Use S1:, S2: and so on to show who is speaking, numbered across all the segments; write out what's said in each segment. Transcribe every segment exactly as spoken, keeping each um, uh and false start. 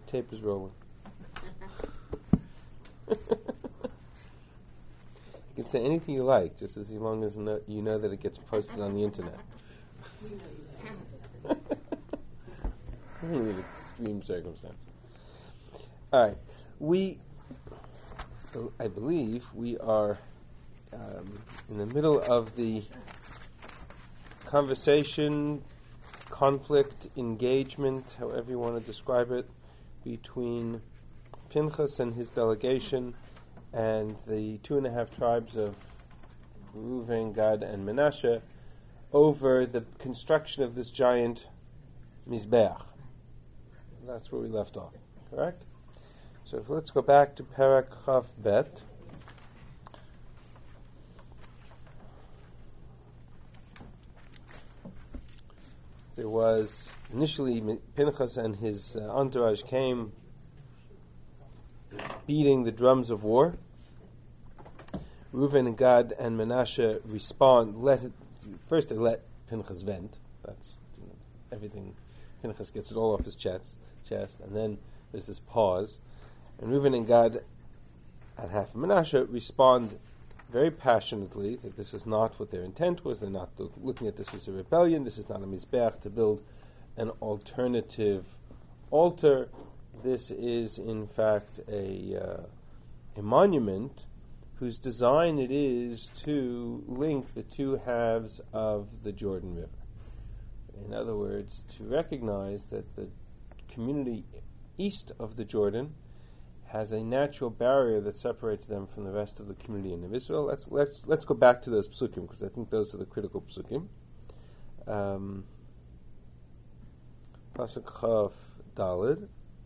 S1: tape is rolling. You can say anything you like, just as long as no, you know that it gets posted on the internet. Only in extreme circumstances. All right, we, I believe, we are um, in the middle of the conversation, conflict, engagement, however you want to describe it, between Pinchas and his delegation and the two and a half tribes of Reuven, Gad, and Menashe over the construction of this giant Mizbeach. That's where we left off, correct? So if let's go back to Perek Chav Bet. There was initially Pinchas and his uh, entourage came beating the drums of war. Reuven and Gad and Menashe respond. Let it, first they let Pinchas vent. That's you know, everything. Pinchas gets it all off his chest, chest, and then there's this pause. And Reuven and Gad and half of Menashe respond very passionately that this is not what their intent was. They're not look, looking at this as a rebellion. This is not a mizbeach to build an alternative altar. This is, in fact, a uh, a monument whose design it is to link the two halves of the Jordan River. In other words, to recognize that the community east of the Jordan has a natural barrier that separates them from the rest of the community in Israel. Let's let's let's go back to those psukim because I think those are the critical psukim. Um, Pasuk Chav Daled.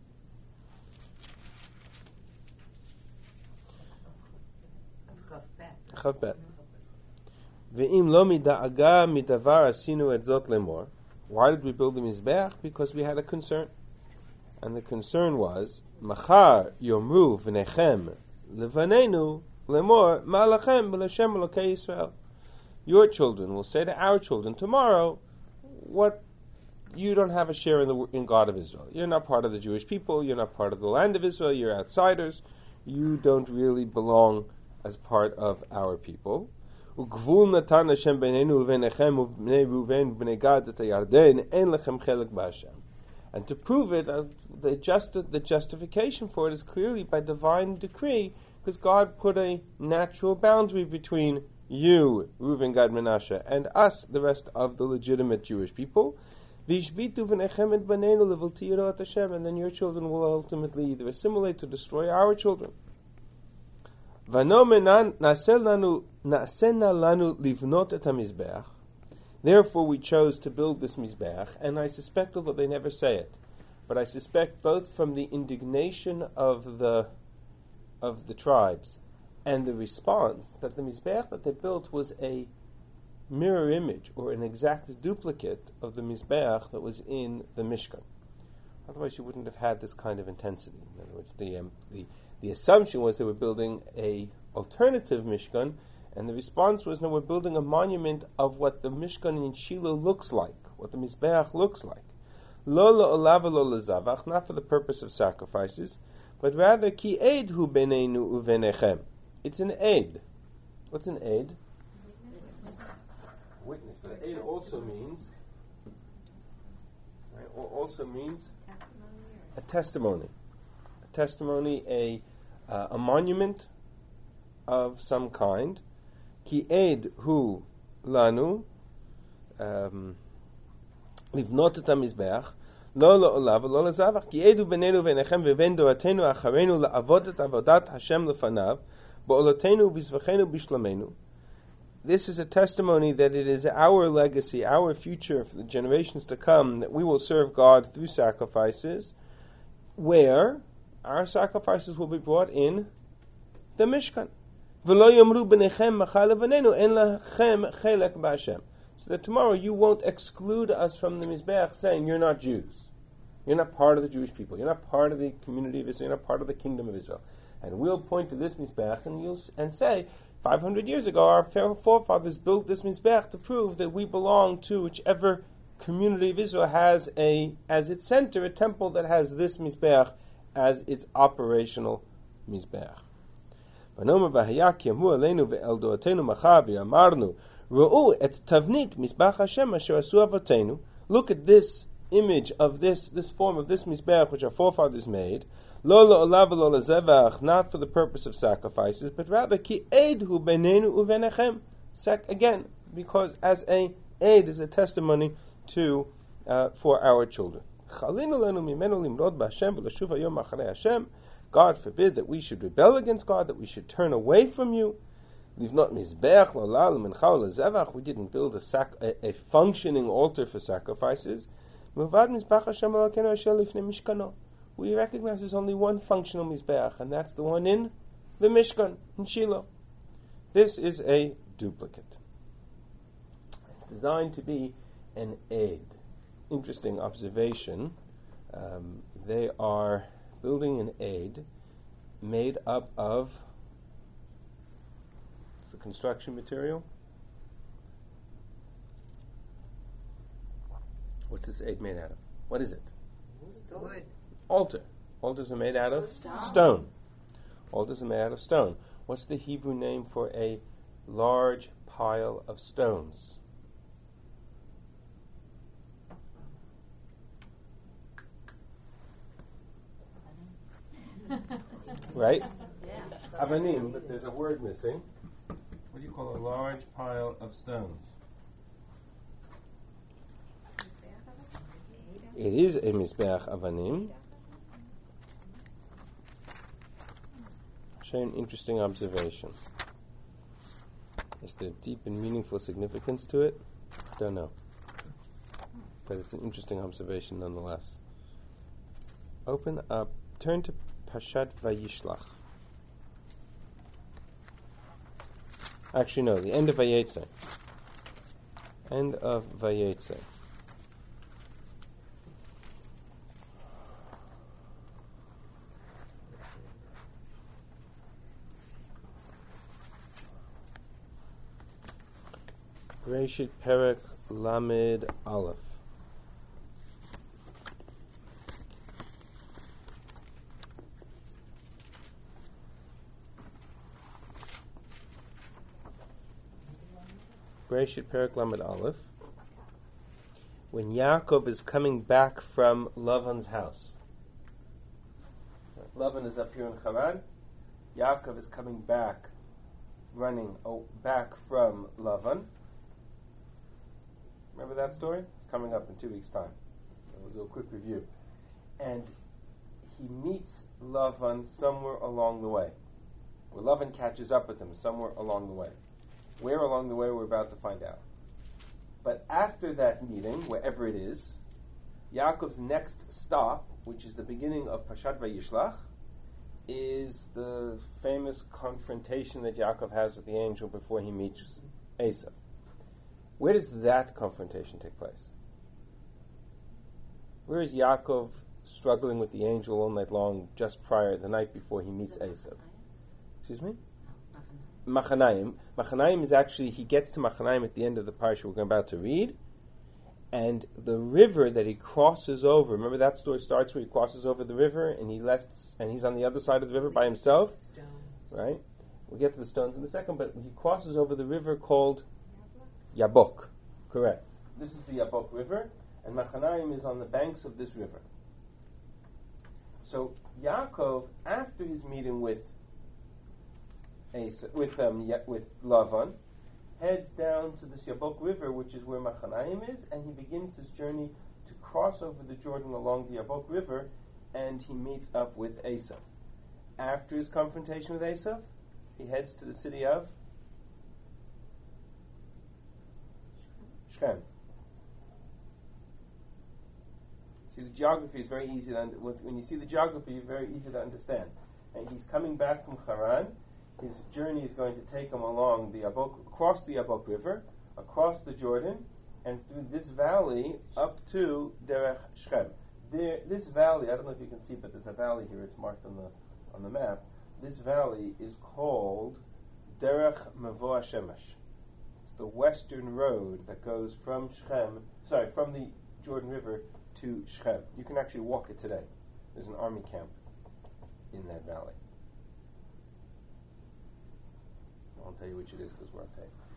S1: Chav Bet. Ve'im lo mida'aga midavar asinu et zot lemor. Why did we build the mizbeach? Because we had a concern. And the concern was, Machar yomru v'nechem levanenu lemor ma'alachem b'lashem elokei Yisrael. Your children will say to our children tomorrow, what you don't have a share in the in God of Israel. You're not part of the Jewish people. You're not part of the land of Israel. You're outsiders. You don't really belong as part of our people. Ugvul natan Hashem b'nenu v'nechem u'bnei Reuven u'bnei Gad et hayarden en lechem chelek b'Hashem. And to prove it, uh, the, justi- the justification for it is clearly by divine decree, because God put a natural boundary between you, Reuven, Gad, Menashe, and us, the rest of the legitimate Jewish people. And then your children will ultimately either assimilate or destroy our children. Therefore we chose to build this Mizbeach, and I suspect, although they never say it, but I suspect both from the indignation of the of the tribes and the response that the Mizbeach that they built was a mirror image or an exact duplicate of the Mizbeach that was in the Mishkan. Otherwise you wouldn't have had this kind of intensity. In other words, the um, the, the assumption was they were building a alternative Mishkan, and the response was, no, we're building a monument of what the Mishkan in Shiloh looks like, what the Mizbeach looks like. Lo la'olav lo lezavach, not for the purpose of sacrifices, but rather ki eid hu beneinu uvenechem. It's an aid. What's an aid? Witness. But aid also means, right, also means a testimony. A testimony, a, uh, a monument of some kind. Ki eid hu lanu livnot et hamizbeach lo la'olav lo lezavach ki eid hu benenu v'nechem v'ven doratenu acharenu la'avod et avodat Hashem lefanav ba'olotenu v'zvachenu b'shlamenu. This is a testimony that it is our legacy, our future for the generations to come, that we will serve God through sacrifices, where our sacrifices will be brought in the Mishkan. So that tomorrow you won't exclude us from the Mizbeach saying you're not Jews. You're not part of the Jewish people. You're not part of the community of Israel. You're not part of the kingdom of Israel. And we'll point to this Mizbeach and you'll and say, five hundred years ago our forefathers built this Mizbeach to prove that we belong to whichever community of Israel has a as its center a temple that has this Mizbeach as its operational Mizbeach. V'nomer b'haya ki amu aleinu ve'el do'atenu macha v'yamarnu ru'u et tavnit Mizbeach Hashem asher asu avotenu. Look at this image of this, this form of this Mizbeach which our forefathers made. Lo lo'olav v'lo lezevach, not for the purpose of sacrifices, but rather ki eid hu beinenu uvenechem. Again, because as a aid, as a testimony to uh, for our children. God forbid that we should rebel against God, that we should turn away from you. We didn't build a, sac- a, a functioning altar for sacrifices. We recognize there's only one functional Mizbeach, and that's the one in the Mishkan, in Shiloh. This is a duplicate. It's designed to be an aid. Interesting observation. Um, they are building an aid made up of, what's the construction material? What's this aid made out of? What is it?
S2: Wood.
S1: Altar. Altars are made out of
S2: Stone.
S1: stone. Altars are made out of stone. What's the Hebrew name for a large pile of stones? Right?
S2: Yeah.
S1: Avanim, but there's a word missing. What do you call a large pile of stones? It is a Mizbeach Avanim. Show an interesting observation. Is there deep and meaningful significance to it? I don't know. But it's an interesting observation nonetheless. Open up, turn to Pashat Vayishlach. Actually, no, the end of Vayetze. End of Vayetze. Bereshit Perek Lamed Aleph. Bereshit Perek Lamed Aleph. When Yaakov is coming back from Lavan's house. Lavan is up here in Haran. Yaakov is coming back, running oh, back from Lavan. Remember that story? It's coming up in two weeks' time. We'll do a quick review. And he meets Lavan somewhere along the way. Where Lavan catches up with him somewhere along the way. Where along the way, we're about to find out. But after that meeting, wherever it is, Yaakov's next stop, which is the beginning of Pashat Vayishlach, is the famous confrontation that Yaakov has with the angel before he meets Esav. Where does that confrontation take place? Where is Yaakov struggling with the angel all night long, just prior, the night before he meets Esav? Excuse me? Machanaim. Machanaim is actually, he gets to Machanaim at the end of the parsha we're about to read, and the river that he crosses over, remember that story starts where he crosses over the river and he left, and he's on the other side of the river by himself, right? We'll get to the stones in a second, but he crosses over the river called Yabok. Correct. This is the Yabok River, and Machanaim is on the banks of this river. So Yaakov, after his meeting with Asa, with um, with Lavan, heads down to this Yabok River, which is where Machanaim is, and he begins his journey to cross over the Jordan along the Yabok River, and he meets up with Esav. After his confrontation with Esav, he heads to the city of Shechem. See, the geography is very easy to un- when you see the geography, it's very easy to understand. And he's coming back from Haran. His journey is going to take him along the Yabok, across the Yabok River, across the Jordan, and through this valley up to Derech Shechem. There, this valley, I don't know if you can see, but there's a valley here. It's marked on the on the map. This valley is called Derech Mavoah Shemesh. It's the western road that goes from Shechem, sorry, from the Jordan River to Shechem. You can actually walk it today. There's an army camp in that valley. I won't tell you which it is because we're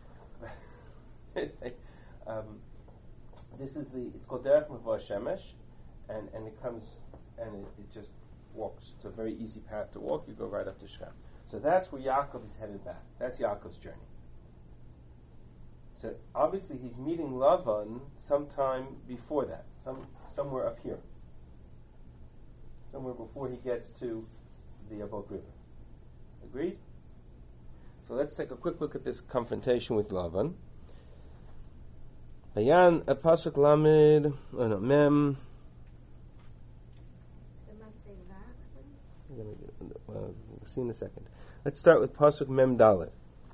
S1: on tape. um, this is the, it's called Derech Mavor Shemesh, and, and it comes, and it, it just walks. It's a very easy path to walk. You go right up to Shechem. So that's where Yaakov is headed back. That's Yaakov's journey. So obviously he's meeting Lavan sometime before that, some somewhere up here, somewhere before he gets to the Yabok River. Agreed? So let's take a quick look at this confrontation with Lavan. Bayan a pasuk lamed, oh no, mem. Well, we'll see in a second. Let's start with pasuk mem dalet.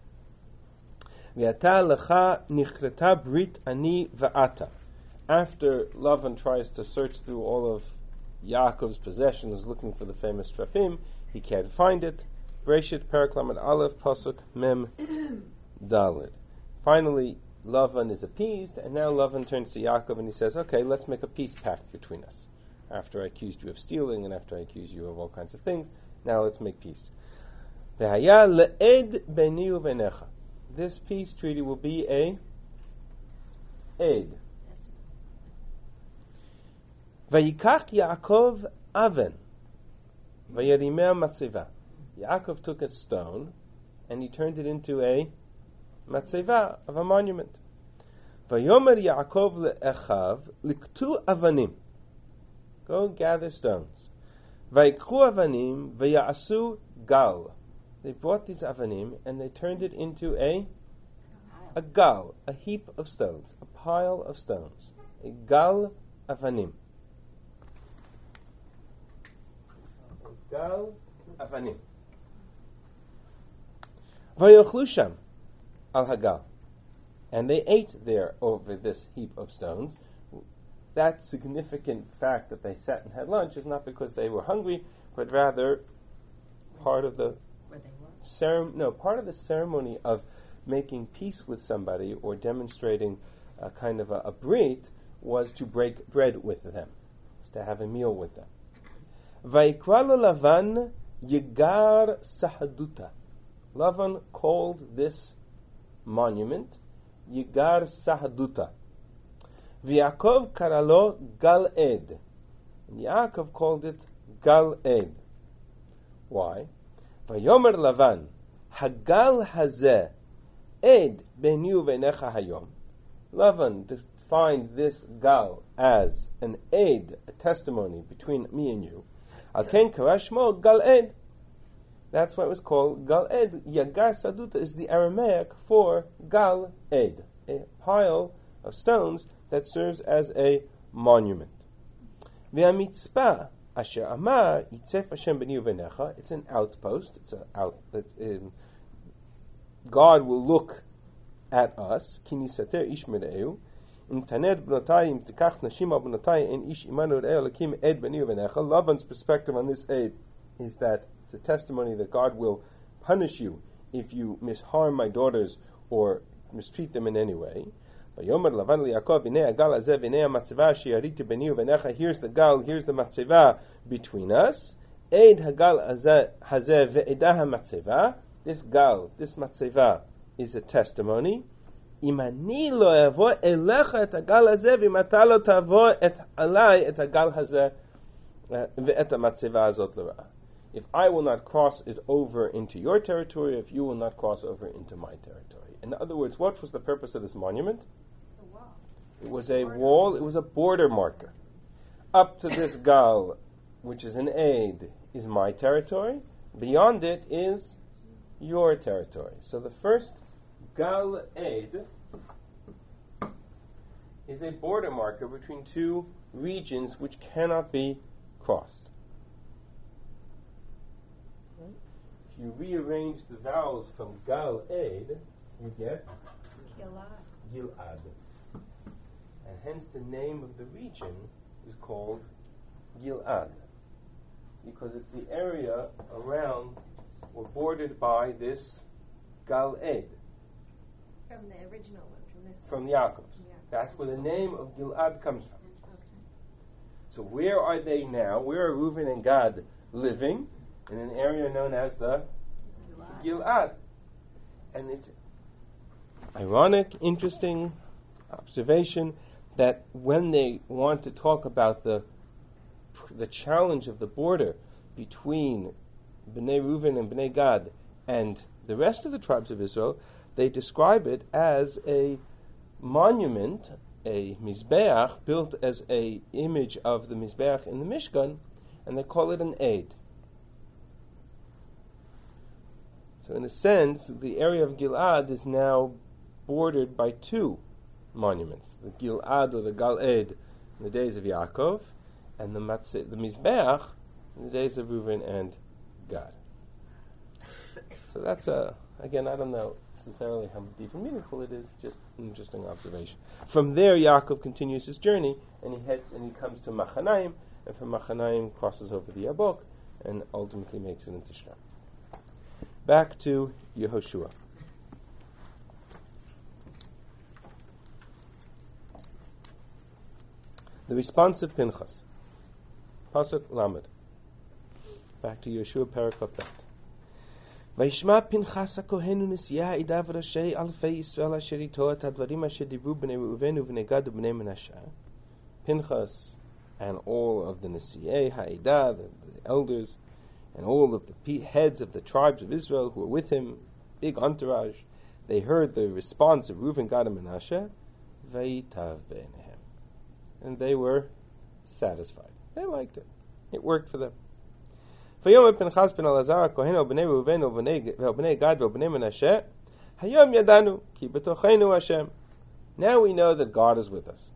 S1: V'ata lecha nichreta brit ani va'ata. After Lavan tries to search through all of Yaakov's possessions looking for the famous Trafim, he can't find it. Breshit Perek Lamed Aleph pasuk mem dalet. Finally, Lavan is appeased, and now Lavan turns to Yaakov and he says, okay, let's make a peace pact between us. After I accused you of stealing and after I accused you of all kinds of things, now let's make peace. V'haya le'ed beni u'benecha. This peace treaty will be a aid. Vayikach Yaakov aven vayerimeh matzeva. Yaakov took a stone and he turned it into a matzeva of a monument. Vayomer Yaakov le'echav liktu avanim. Go gather stones. Vayikchu avanim vaya'asu gal. They brought these avanim and they turned it into a a gal, a heap of stones, a pile of stones, a gal avanim. A gal avanim. Vayochlu sham al hagal, and they ate there over this heap of stones. That significant fact that they sat and had lunch is not because they were hungry, but rather part of the Cere- no, part of the ceremony of making peace with somebody or demonstrating a kind of a, a brit was to break bread with them, was to have a meal with them. Vaikra lo Lavan Yegar Sahaduta. Lavan called this monument Yegar Sahaduta. V'Yaakov karalo Gal Ed. And Yaakov called it Gal Ed. Why? Vayomer Lavan, Hagal Hazeh, Ed beni uvenecha hayom. Lavan defined this gal as an aid, a testimony between me and you. Al ken karashmo Gal Ed. That's why it was called Gal Ed. Yagar Saduta is the Aramaic for Gal Ed, a pile of stones that serves as a monument. V'amitzpah Asher Amar Yitzef Hashem b'ni uvenecha. It's an outpost. It's a out. It, um, God will look at us. Kini sater ish mereu. Im taned b'notai im tikach nashim al b'notai en ish imanu re'el lakim ed b'ni uvenecha. Lavan's perspective on this aid is that it's a testimony that God will punish you if you misharm my daughters or mistreat them in any way. Vayomer Lavan liYaakov v'nei hagal hazeh v'nei hamatzeva sheyariti b'ni uvenecha. Here's the gal, here's the matzeva between us. Eid hagal hazeh ve'edah hamatzeva. This gal, this matzeva, is a testimony. Im ani lo avo elecha et hagal hazeh v'imata lo tavo et alai et hagal hazeh ve'et hamatzeva azot l'ra'ah. If I will not cross it over into your territory, if you will not cross over into my territory. In other words, what was the purpose of this monument? It was a wall, it was a border marker. Up to this gal, which is an aid, is my territory. Beyond it is your territory. So the first gal aid is a border marker between two regions which cannot be crossed. If you rearrange the vowels from gal aid, you get Gilad. Gilad. And hence the name of the region is called Gilad, because it's the area around or bordered by this Gal Ed.
S2: From the original one, from this
S1: From
S2: one.
S1: Yaakov's.
S2: Yeah.
S1: That's where the name of Gilad comes from.
S2: Okay.
S1: So where are they now? Where are Reuben and Gad living? in an area known as the Gilad. And it's ironic, interesting observation that when they want to talk about the the challenge of the border between Bnei Reuven and Bnei Gad and the rest of the tribes of Israel, they describe it as a monument, a Mizbeach, built as a image of the Mizbeach in the Mishkan, and they call it an Eid. So in a sense, the area of Gilad is now bordered by two monuments, the Gilad or the Gal-Ed in the days of Yaakov, and the Matzeh, the Mizbeach in the days of Reuven and Gad. So that's a, again, I don't know necessarily how deep and meaningful it is, just an interesting observation. From there, Yaakov continues his journey, and he heads and he comes to Machanaim, and from Machanaim crosses over the Yabok, and ultimately makes it into Shem. Back to Yehoshua. The response of Pinchas. Pasuk Lamed. Back to Yeshua Parakot Bet. Vayishma Pinchas HaKohen u'Nesiah ha'ida v'rashei alfei Yisrael asher ito et hadvarim asher dibru b'nei Reuven u'bnei Gad u'bnei Menashe. Pinchas and all of the Nesiah ha'ida, the, the elders, and all of the pe- heads of the tribes of Israel who were with him, big entourage, they heard the response of Reuven, Gad, and Menashe, vayitav b'neihem, and they were satisfied. They liked it. It worked for them. Vayomer Pinchas ben Elazar Kohen b'nei Reuven b'nei Gad b'nei Menashe, Hayom yadanu ki b'tochenu Hashem. Now we know that God is with us.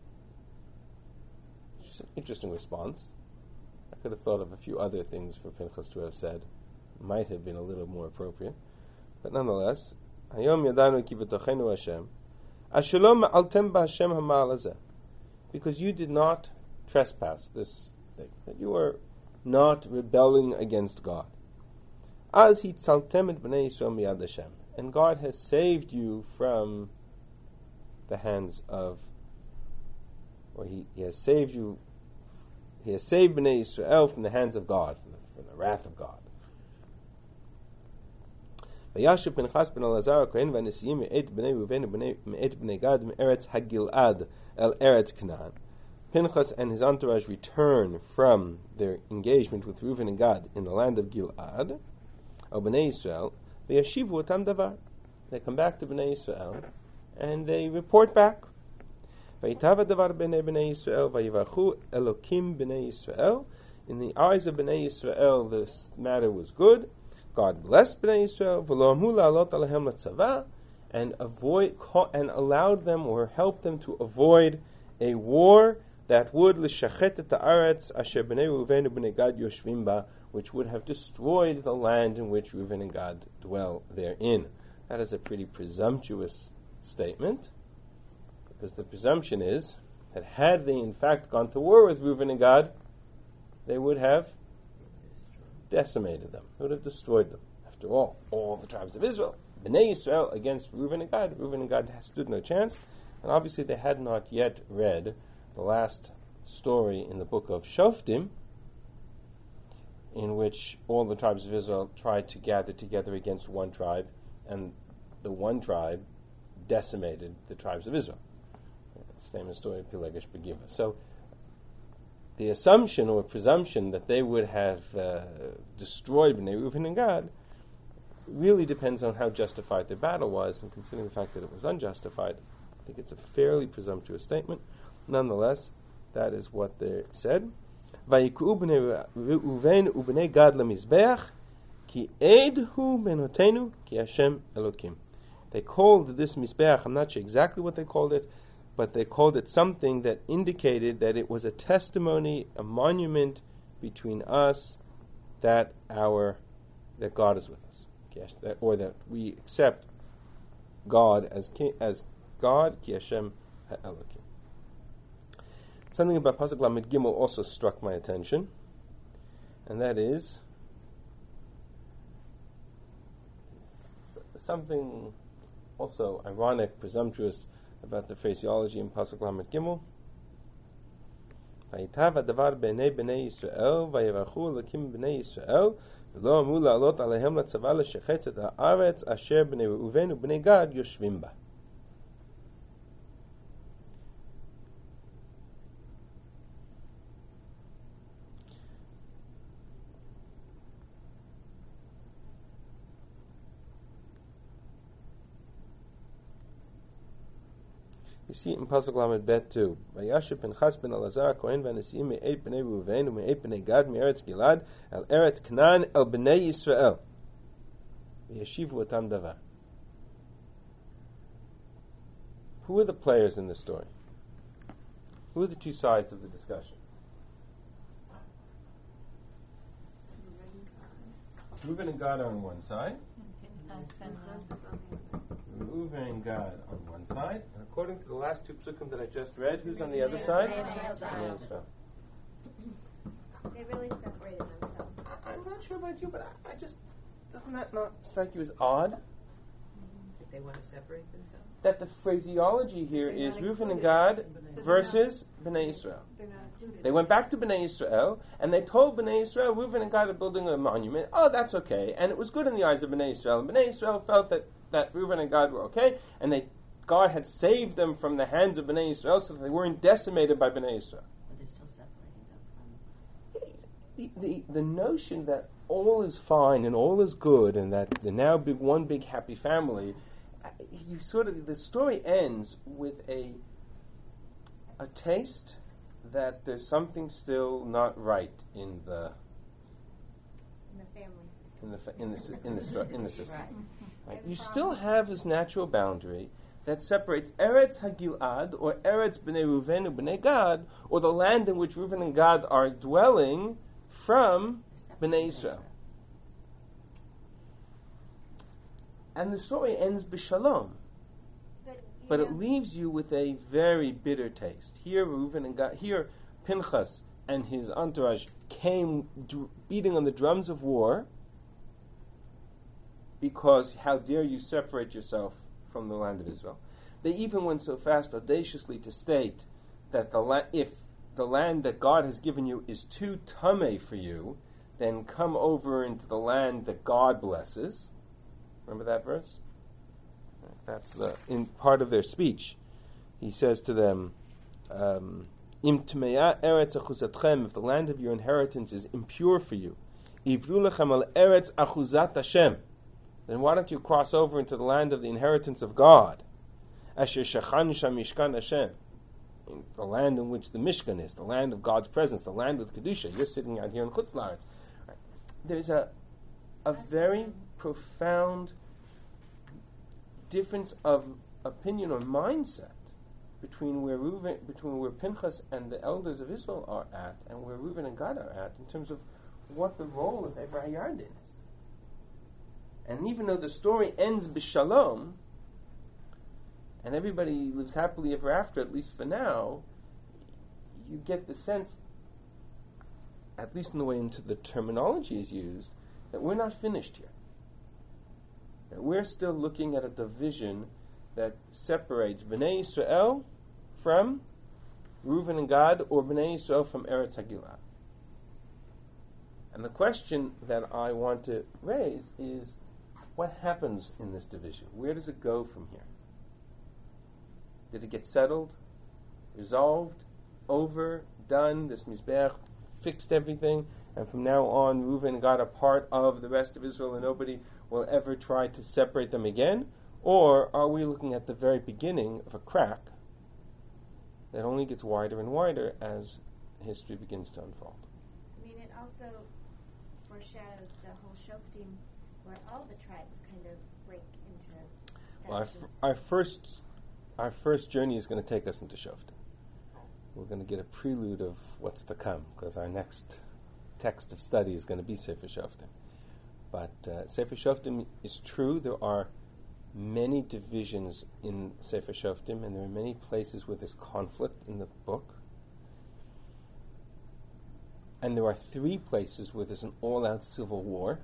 S1: It's an interesting response. I could have thought of a few other things for Pinchas to have said. Might have been a little more appropriate. But nonetheless, Hayom yadanu ki b'tochenu Hashem, Ashalom altem b'Hashem ha'ma'al hazeh. Because you did not trespass this thing, that you are not rebelling against God. As he tzaltem et b'nei Yisrael miyad Hashem, and God has saved you from the hands of, or he, he has saved you, he has saved b'nei Yisrael from the hands of God, from the, from the wrath of God. Vayashuv Pinchas ben Elazar Kohen v'Nesiim me'et b'nei Reuven me'et b'nei Gad me'eretz ha'Gilad el eretz Canaan. Pinchas and his entourage return from their engagement with Reuven and Gad in the land of Gilad, or Bnei Yisrael, v'yashivu otam davar. They come back to Bnei Yisrael, and they report back. V'yitav davar b'nei Bnei Yisrael, v'yivachu Elokim Bnei Yisrael. In the eyes of Bnei Yisrael, this matter was good. God blessed Bnei Yisrael, v'lo amhu la'alot alehem l'tzavah, and avoid and allowed them or helped them to avoid a war that would l'shachet et ha'aretz asher b'nei Reuven u'bnei Gad yoshvim ba, which would have destroyed the land in which Reuven and Gad dwell therein. That is a pretty presumptuous statement, because the presumption is that had they in fact gone to war with Reuven and Gad, they would have decimated them. They would have destroyed them. After all, all the tribes of Israel, Bnei Yisrael against Reuven and Gad, Reuven and Gad stood no chance, and obviously they had not yet read the last story in the book of Shoftim, in which all the tribes of Israel tried to gather together against one tribe, and the one tribe decimated the tribes of Israel. It's a famous story of Pilegesh Begiva. So the assumption or presumption that they would have uh, destroyed Bnei Reuven and Gad really depends on how justified their battle was, and considering the fact that it was unjustified, I think it's a fairly presumptuous statement. Nonetheless, that is what they said. Vayikru b'nei Reuven u'bnei Gad lemizbeach ki eid hu benotenu ki Hashem Elokim. They called this mizbeach, I'm not sure exactly what they called it, but they called it something that indicated that it was a testimony, a monument between us that our that God is with us, or that we accept God as as God, ki Hashem Elokim. Something about Pasuk Lamed Gimel also struck my attention, and that is something also ironic, presumptuous about the phraseology in Pasuk Lamed Gimel. Vayitav hadavar b'nei b'nei Yisrael, vayevachu Elokim b'nei Yisrael, ולא אמרו לעלות עליהם לצבא לשחט את הארץ אשר בני ראובן ובני גד יושבים בה. You see it in Pasuk Lamed Bet too. Vayasher Pinchas ben Elazar Kohen v'Nesiim me'et bnei Reuven u'me'et bnei Gad me'eretz Gilad el eretz Canaan el bnei Yisrael v'yeshivu otam davar. Who are the players in this story? Who are the two sides of the discussion? Reuven and Gad are on one side. Reuven and Gad on one side, and according to the last two psukim that I just read, who's on the other side? Bnei Yisrael.
S2: They really separated themselves.
S1: I'm not sure about you, but I, I just doesn't that not strike you as odd?
S3: That they want to separate themselves?
S1: That the phraseology here
S2: They're
S1: is
S2: not
S1: Reuven and
S2: included.
S1: Gad
S2: They're
S1: versus Bnei Yisrael.
S2: They're not included.
S1: They went back to Bnei Yisrael, and they told Bnei Yisrael, Reuven and Gad are building a monument. Oh, that's okay. And it was good in the eyes of Bnei Yisrael. And Bnei Yisrael felt that, that Reuven and Gad were okay, and they God had saved them from the hands of Bnei Yisrael so that they weren't decimated by Bnei Yisrael.
S3: But they're still separating them from...
S1: The, the, the notion that all is fine and all is good and that they're now big, one big happy family, uh, you sort of, the story ends with a a taste that there's something still not right in the
S2: In the family system.
S1: in the fa- in the sy- in the stru- in the system.
S3: Right.
S1: Right? You still have this natural boundary that separates Eretz Hagilad or Eretz Bnei Reuven and Bnei Gad, or the land in which Reuven and Gad are dwelling, from Bnei Yisrael. And the story ends b'shalom,
S2: But, you
S1: but
S2: know,
S1: it leaves you with a very bitter taste. Here, Reuven and Gad, here Pinchas and his entourage came dr- beating on the drums of war, because how dare you separate yourself from the land of Israel. They even went so fast audaciously to state that the la- if the land that God has given you is too tameh for you, then come over into the land that God blesses. Remember that verse? That's the in part of their speech. He says to them, um, Im tmeya eretz achuzatchem, if the land of your inheritance is impure for you, ivru lechem al eretz achuzat Hashem, then why don't you cross over into the land of the inheritance of God? Asher shachan sham mishkan Hashem, the land in which the Mishkan is, the land of God's presence, the land with Kedusha. You're sitting out here in Chutz La'aretz. Right. There's a a very profound difference of opinion or mindset between where Reuven, between where Pinchas and the elders of Israel are at, and where Reuven and Gad are at, in terms of what the role of Eber HaYarden is. And even though the story ends b'shalom, and everybody lives happily ever after, at least for now, you get the sense, at least in the way into the terminology is used, that we're not finished here. That we're still looking at a division that separates Bnei Yisrael from Reuven and Gad, or Bnei Yisrael from Eretz Hagilad. And the question that I want to raise is, what happens in this division? Where does it go from here? Did it get settled, resolved, over, done? This Mizbeach fixed everything, and from now on, Reuven and Gad are part of the rest of Israel, and nobody will ever try to separate them again? Or are we looking at the very beginning of a crack that only gets wider and wider as history begins to unfold?
S2: I mean, it also foreshadows the whole Shoftim, where all the tribes kind of break into
S1: Well, our,
S2: factions.
S1: f- our first our first journey is going to take us into Shoftim. We're going to get a prelude of what's to come, because our next text of study is going to be Sefer Shoftim. But uh, Sefer Shoftim is true. There are many divisions in Sefer Shoftim, and there are many places where there's conflict in the book. And there are three places where there's an all-out civil war.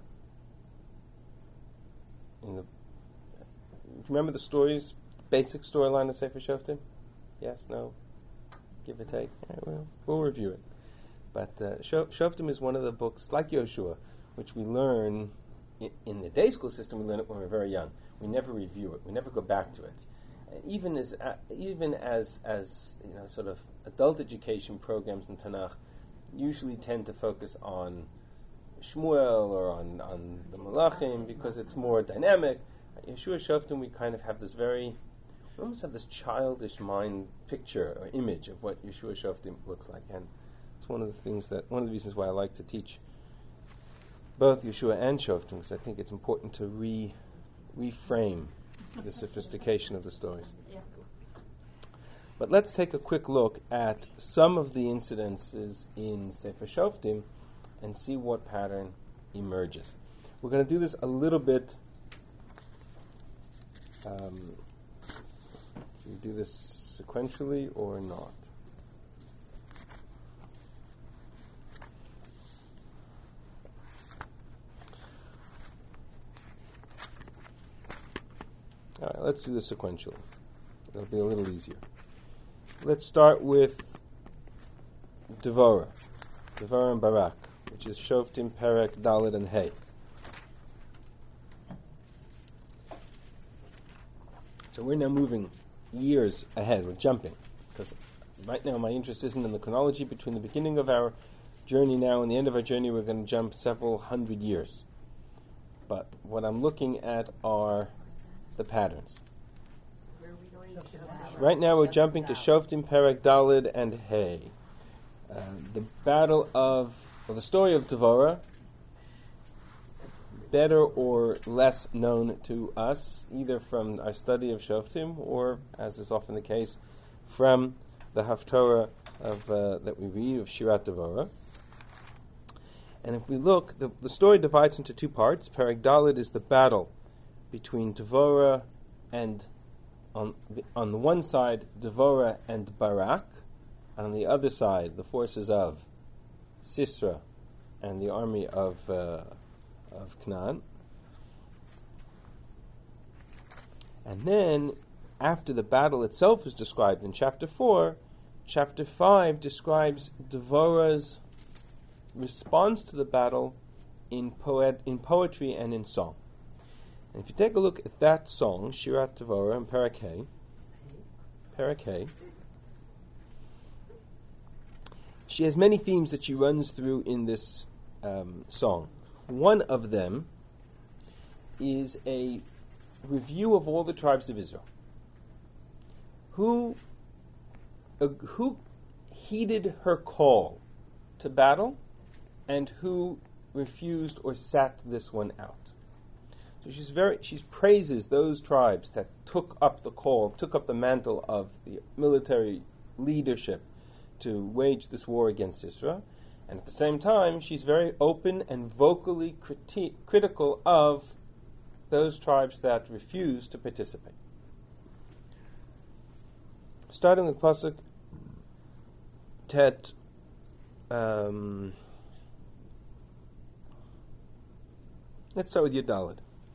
S1: In the, remember the stories, basic storyline of Sefer Shoftim? Yes, no, give or take. Yeah, well, we'll review it. But uh, Sho- Shoftim is one of the books, like Yoshua, which we learn in, in the day school system. We learn it when we're very young. We never review it. We never go back to it. And even as uh, even as as you know, sort of adult education programs in Tanakh usually tend to focus on Shmuel or on, on the Malachim because it's more dynamic. At Yeshua Shoftim, we kind of have this very, we almost have this childish mind picture or image of what Yeshua Shoftim looks like, and it's one of the things that, one of the reasons why I like to teach both Yeshua and Shoftim, because I think it's important to re reframe the sophistication of the stories.
S3: Yeah.
S1: But let's take a quick look at some of the incidences in Sefer Shoftim and see what pattern emerges. We're going to do this a little bit. Um, should we do this sequentially or not? All right, let's do this sequentially. It'll be a little easier. Let's start with Devorah, Devorah and Barak, which is Shoftim, Perek, Dalet, and Hey. So we're now moving years ahead. We're jumping, because right now my interest isn't in the chronology between the beginning of our journey now and the end of our journey. We're going to jump several hundred years. But what I'm looking at are the patterns.
S3: Where are we going?
S1: Right now we're jumping to Shoftim, Perek, Dalet, and Hey. Uh, the battle of, well, the story of Devorah, better or less known to us, either from our study of Shoftim or, as is often the case, from the Haftorah of uh, that we read of Shirat Devorah. And if we look, the, the story divides into two parts. Perek Dalet is the battle between Devorah and, on on the one side, Devorah and Barak, and on the other side, the forces of Sisra and the army of uh, of Canaan. And then, after the battle itself is described in chapter four, chapter five describes Devorah's response to the battle in poet in poetry and in song. And if you take a look at that song, Shirat Devorah and Perek Hey, Perek Hey, she has many themes that she runs through in this um, song. One of them is a review of all the tribes of Israel. Who, uh, who heeded her call to battle, and who refused or sat this one out. So she's very she praises those tribes that took up the call, took up the mantle of the military leadership to wage this war against Israel, and at the same time she's very open and vocally criti- critical of those tribes that refuse to participate. Starting with Pasuk Tet. Um, let's start with Yudalad.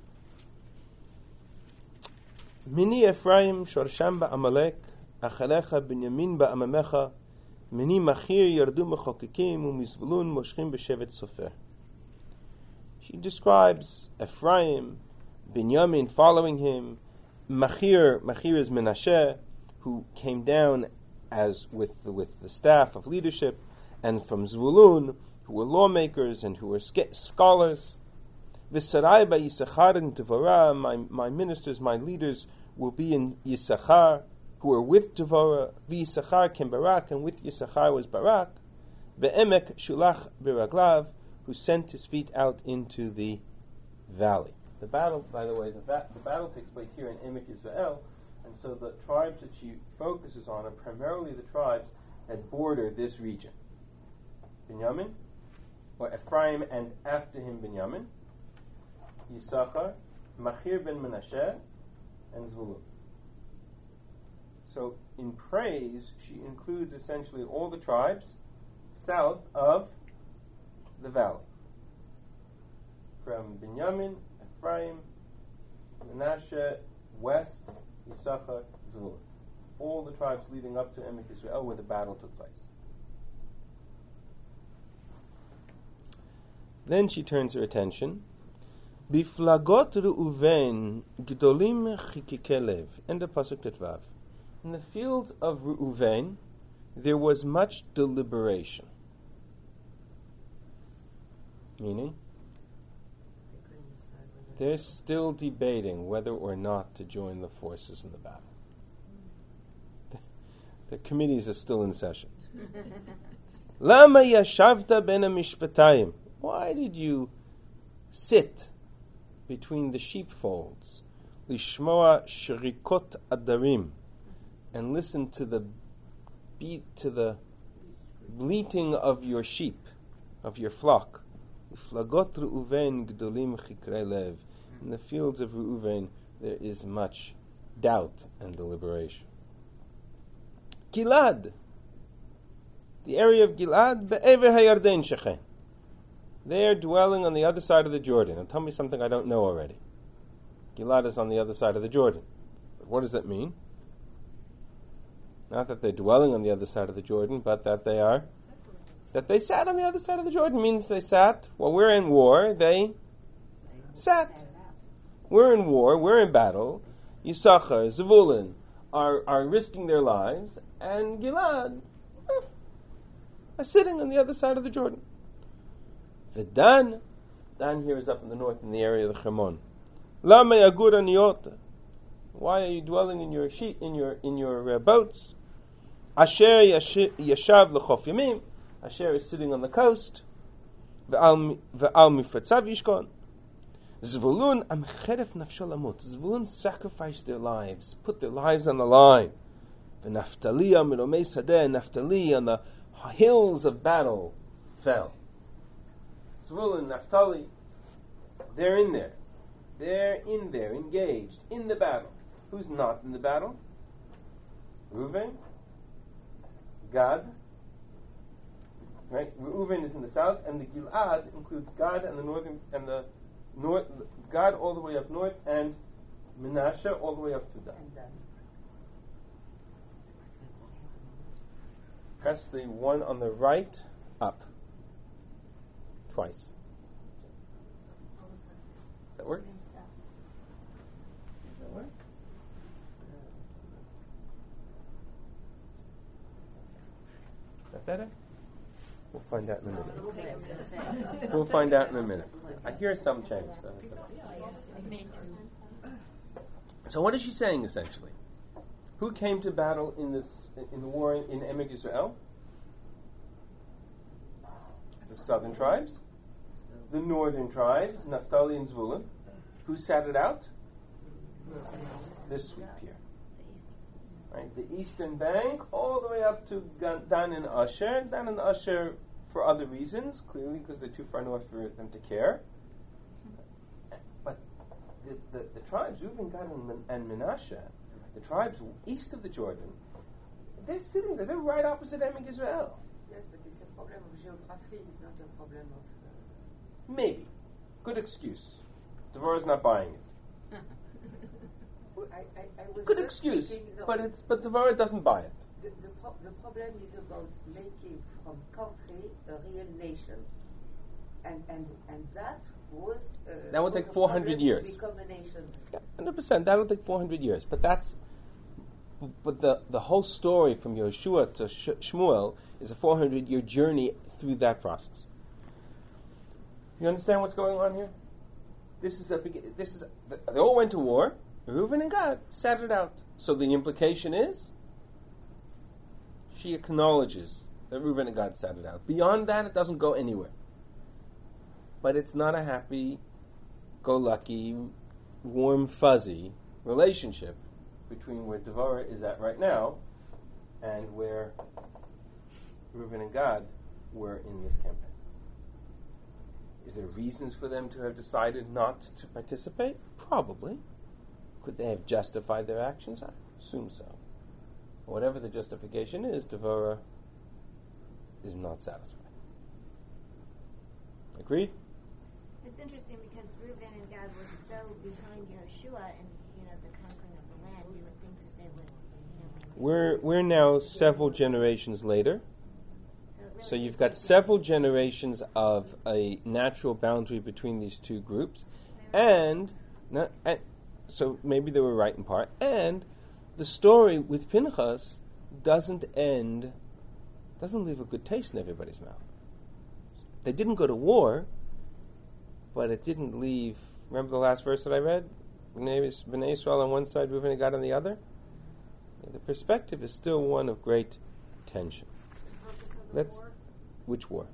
S1: Mini Ephraim shorsham ba'amalek, acharecha Binyamin ba'amamecha, mini machir yardu mechokekim umizvulun moshchim b'shevet sofer. She describes Ephraim, Binyamin following him, Machir, Machir is Menashe, who came down as with the, with the staff of leadership, and from Zvulun, who were lawmakers and who were sca- scholars. V'sarai ba Yisachar and Devorah, my my ministers, my leaders will be in Yisachar, who are with Devorah. V'Yisachar ken Barak, and with Yisachar was Barak. Ve'emek shulach biraglav, who sent his feet out into the valley. The battle, by the way, the, va- the battle takes place here in Emek Yisrael, and so the tribes that she focuses on are primarily the tribes that border this region. Binyamin, or Ephraim, and after him Binyamin, Yisachar, Machir ben Menashe, and Zvulun. So in praise, she includes essentially all the tribes south of the valley. From Binyamin, Ephraim, Menashe, west, Yisachar, Zvulun. All the tribes leading up to Emek Yisrael where the battle took place. Then she turns her attention. Biflagot Reuven gdolim chikikelev. End of pasuk tetvav. In the fields of Reuven, there was much deliberation. Meaning, they're still debating whether or not to join the forces in the battle. The, the committees are still in session. Lama yashavta ben mishpatayim. Why did you sit between the sheepfolds? Lishmoa shrikot adarim, and listen to the beat, to the bleating of your sheep, of your flock. Flagot Reuven gdolim chikre lev. In the fields of Reuven, there is much doubt and deliberation. Gilad, the area of Gilad, be'ever hayarden shechen. They are dwelling on the other side of the Jordan. Now tell me something I don't know already. Gilad is on the other side of the Jordan. But what does that mean? Not that they're dwelling on the other side of the Jordan, but that they are That they sat on the other side of the Jordan means they sat. While we're in war, they sat. We're in war, we're in battle. Yisachar, Zevulun are, are risking their lives, and Gilad eh, are sitting on the other side of the Jordan. The Dan, Dan here is up in the north in the area of the Chemon. Lama yagura niyota. Why are you dwelling in your sheet, in your in your uh, boats? Asher yashav lechof yamim. Asher is sitting on the coast. Ve'al mifratzav yishkon. Zvulun amcheref nafshol amut. Zvulun sacrificed their lives, put their lives on the line. Ve'naftali amiromei sadeh. Naftali on the hills of battle fell. Zvulun, Naftali, they're in there. They're in there, engaged in the battle. Who's not in the battle? Reuven, Gad. Right, Reuven is in the south, and the Gilad includes Gad and the northern and the north, Gad all the way up north, and Menashe all the way up to Dan. Press the one on the right up twice. Does that work? Does that work? Is that better? We'll find out in a minute. We'll find out in a minute. I hear some change. So, it's okay. So what is she saying essentially? Who came to battle in this in the war in, in Emek Yisrael? The southern tribes, the northern tribes, Naphtali and Zvulun. Who sat it out? This sweep here. Right, the eastern bank, all the way up to Dan and Asher. Dan and Asher for other reasons, clearly because they're too far north for them to care. But the, the, the tribes, Reuven, Gad, and, and Menashe, the tribes east of the Jordan, they're sitting there. They're right opposite Emek Israel.
S3: Yes, but it's a problem of geography. It's not a problem of... Uh...
S1: Maybe. Good excuse. Devorah's not buying it.
S3: I, I, I was
S1: Good excuse,
S3: thinking, no,
S1: but it's but Devorah doesn't buy it.
S3: The, the, pro- the problem is about making from country a real nation, and and and that was uh,
S1: that would take four hundred years.
S3: To become a nation.
S1: Yeah, one hundred percent. That'll take four hundred years. But that's but the the whole story from Yeshua to Sh- Shmuel is a four hundred year journey through that process. You understand what's going on here? This is a this is a, they all went to war. Reuven and Gad sat it out. So the implication is, she acknowledges that Reuven and Gad sat it out. Beyond that, it doesn't go anywhere. But it's not a happy, go lucky, warm, fuzzy relationship between where Devorah is at right now and where Reuven and Gad were in this campaign. Is there reasons for them to have decided not to participate? Probably. Could they have justified their actions? I assume so. Whatever the justification is, Devorah is not satisfied. Agreed?
S2: It's interesting because Reuven and Gad were so behind Yehoshua and you know the conquering of the land. You would think that they would. You know,
S1: we're we're now several generations later.
S2: So
S1: So you've got several generations of a natural boundary between these two groups, and, not, and so maybe they were right in part, and the story with Pinchas doesn't end, doesn't leave a good taste in everybody's mouth. They didn't go to war, but it didn't leave, remember the last verse that I read? Bnei Israel on one side, Reuven and Gad on the other? The perspective is still one of great tension. That's, which war?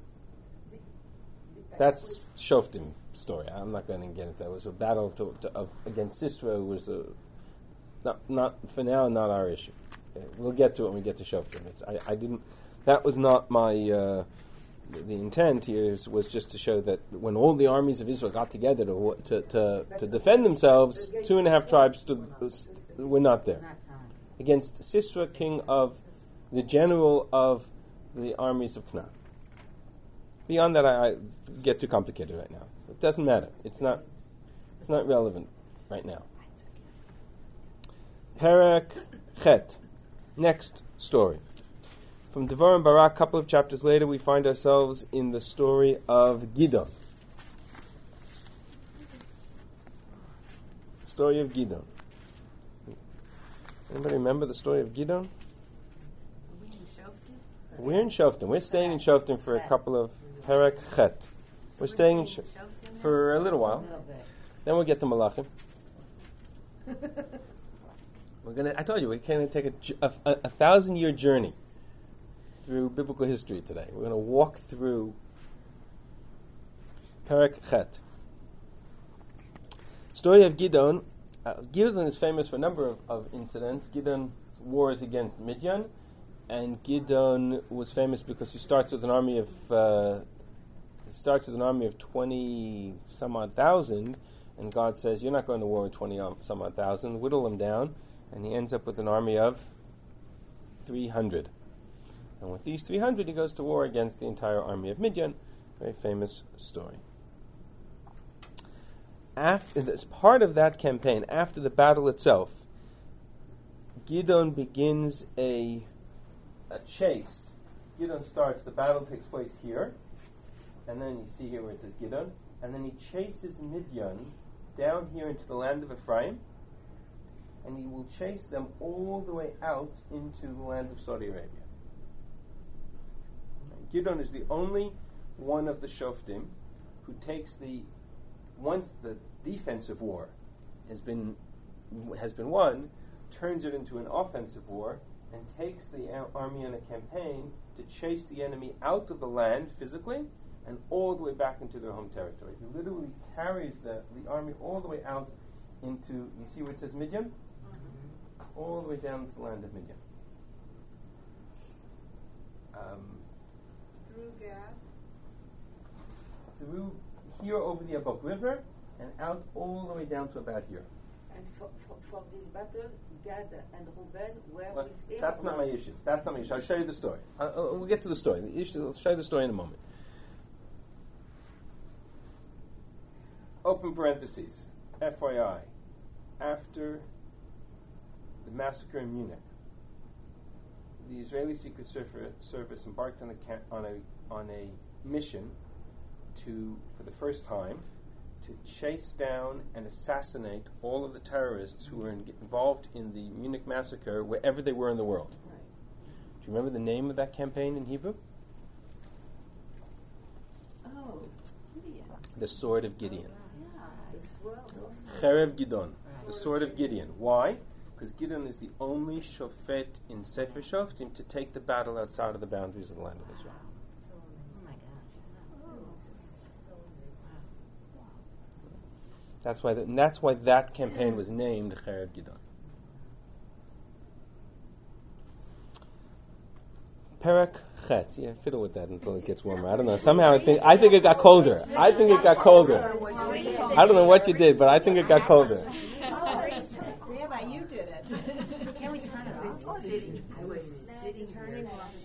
S1: That's Shoftim story. I'm not going to get into that. It was a battle to, to, of, against Sisera. It was a, not, not for now, not our issue. Okay, we'll get to it when we get to Shoftim. It's, I, I didn't. That was not my. Uh, the, the intent here is, was just to show that when all the armies of Israel got together to to to, to defend themselves, two and a half tribes stood, were not there against Sisera, king of the general of the armies of Canaan. Beyond that, I, I get too complicated right now. So it doesn't matter. It's not. It's not relevant right now. Perek Chet. Next story. From Devarim Barak, a couple of chapters later, we find ourselves in the story of Gidon. Story of Gidon. Anybody remember the story of Gidon? We're in Shoftim. We're staying in Shoftim for a couple of Perek Chet. We're staying in Shoftim for a little while. Then we'll get to Malachim. We're gonna. I told you we're going to take a, a, a, a thousand-year journey through biblical history today. We're going to walk through Perek Chet. Story of Gidon. Uh, Gidon is famous for a number of, of incidents. Gidon's wars against Midian, and Gidon was famous because he starts with an army of uh, he starts with an army of twenty some odd thousand, and God says, "You're not going to war with twenty some odd thousand. Whittle them down." And he ends up with an army of three hundred. And with these three hundred, he goes to war against the entire army of Midian. Very famous story. After, as part of that campaign, after the battle itself, Gidon begins a, a chase. Gidon starts, the battle takes place here, and then you see here where it says Gidon, and then he chases Midian down here into the land of Ephraim, and he will chase them all the way out into the land of Saudi Arabia. Gidon is the only one of the Shoftim who takes the, once the defensive war has been has been won, turns it into an offensive war and takes the a- army in a campaign to chase the enemy out of the land physically and all the way back into their home territory. He literally carries the, the army all the way out into, you see where it says Midian? Mm-hmm. All the way down to the land of Midian. Um,
S4: Through Gad?
S1: Through here over the Abok River and out all the way down to about here.
S3: And for, for, for this battle, Gad and Reuben were
S1: Well,
S3: with him.
S1: that's not my issue. That's not my issue. I'll show you the story. Uh, uh, we'll get to the story. The issue, I'll show you the story in a moment. Open parentheses. F Y I. After the massacre in Munich, the Israeli Secret Service embarked on a ca- on a on a mission to, for the first time, to chase down and assassinate all of the terrorists who were in, involved in the Munich massacre, wherever they were in the world. Right. Do you remember the name of that campaign in Hebrew?
S4: Oh, Gideon.
S1: The Sword of Gideon.
S3: Yeah.
S1: Cherev Gidon. The Sword of Gideon. Why? Because Gideon is the only shofet in Sefer Shoftim to take the battle outside of the boundaries of the land of Israel.
S4: Oh my gosh.
S1: That's why. The, and that's why that campaign was named Cherev Gidon. Perek Chet. Yeah, fiddle with that until it gets warmer. I don't know. Somehow I think I think it got colder. I think it got colder. I don't know what you did, but I think it got colder.
S4: Rabbi, you did it.
S2: Can we turn it off?
S4: I was sitting. I was sitting
S2: Turning
S4: here.
S2: off.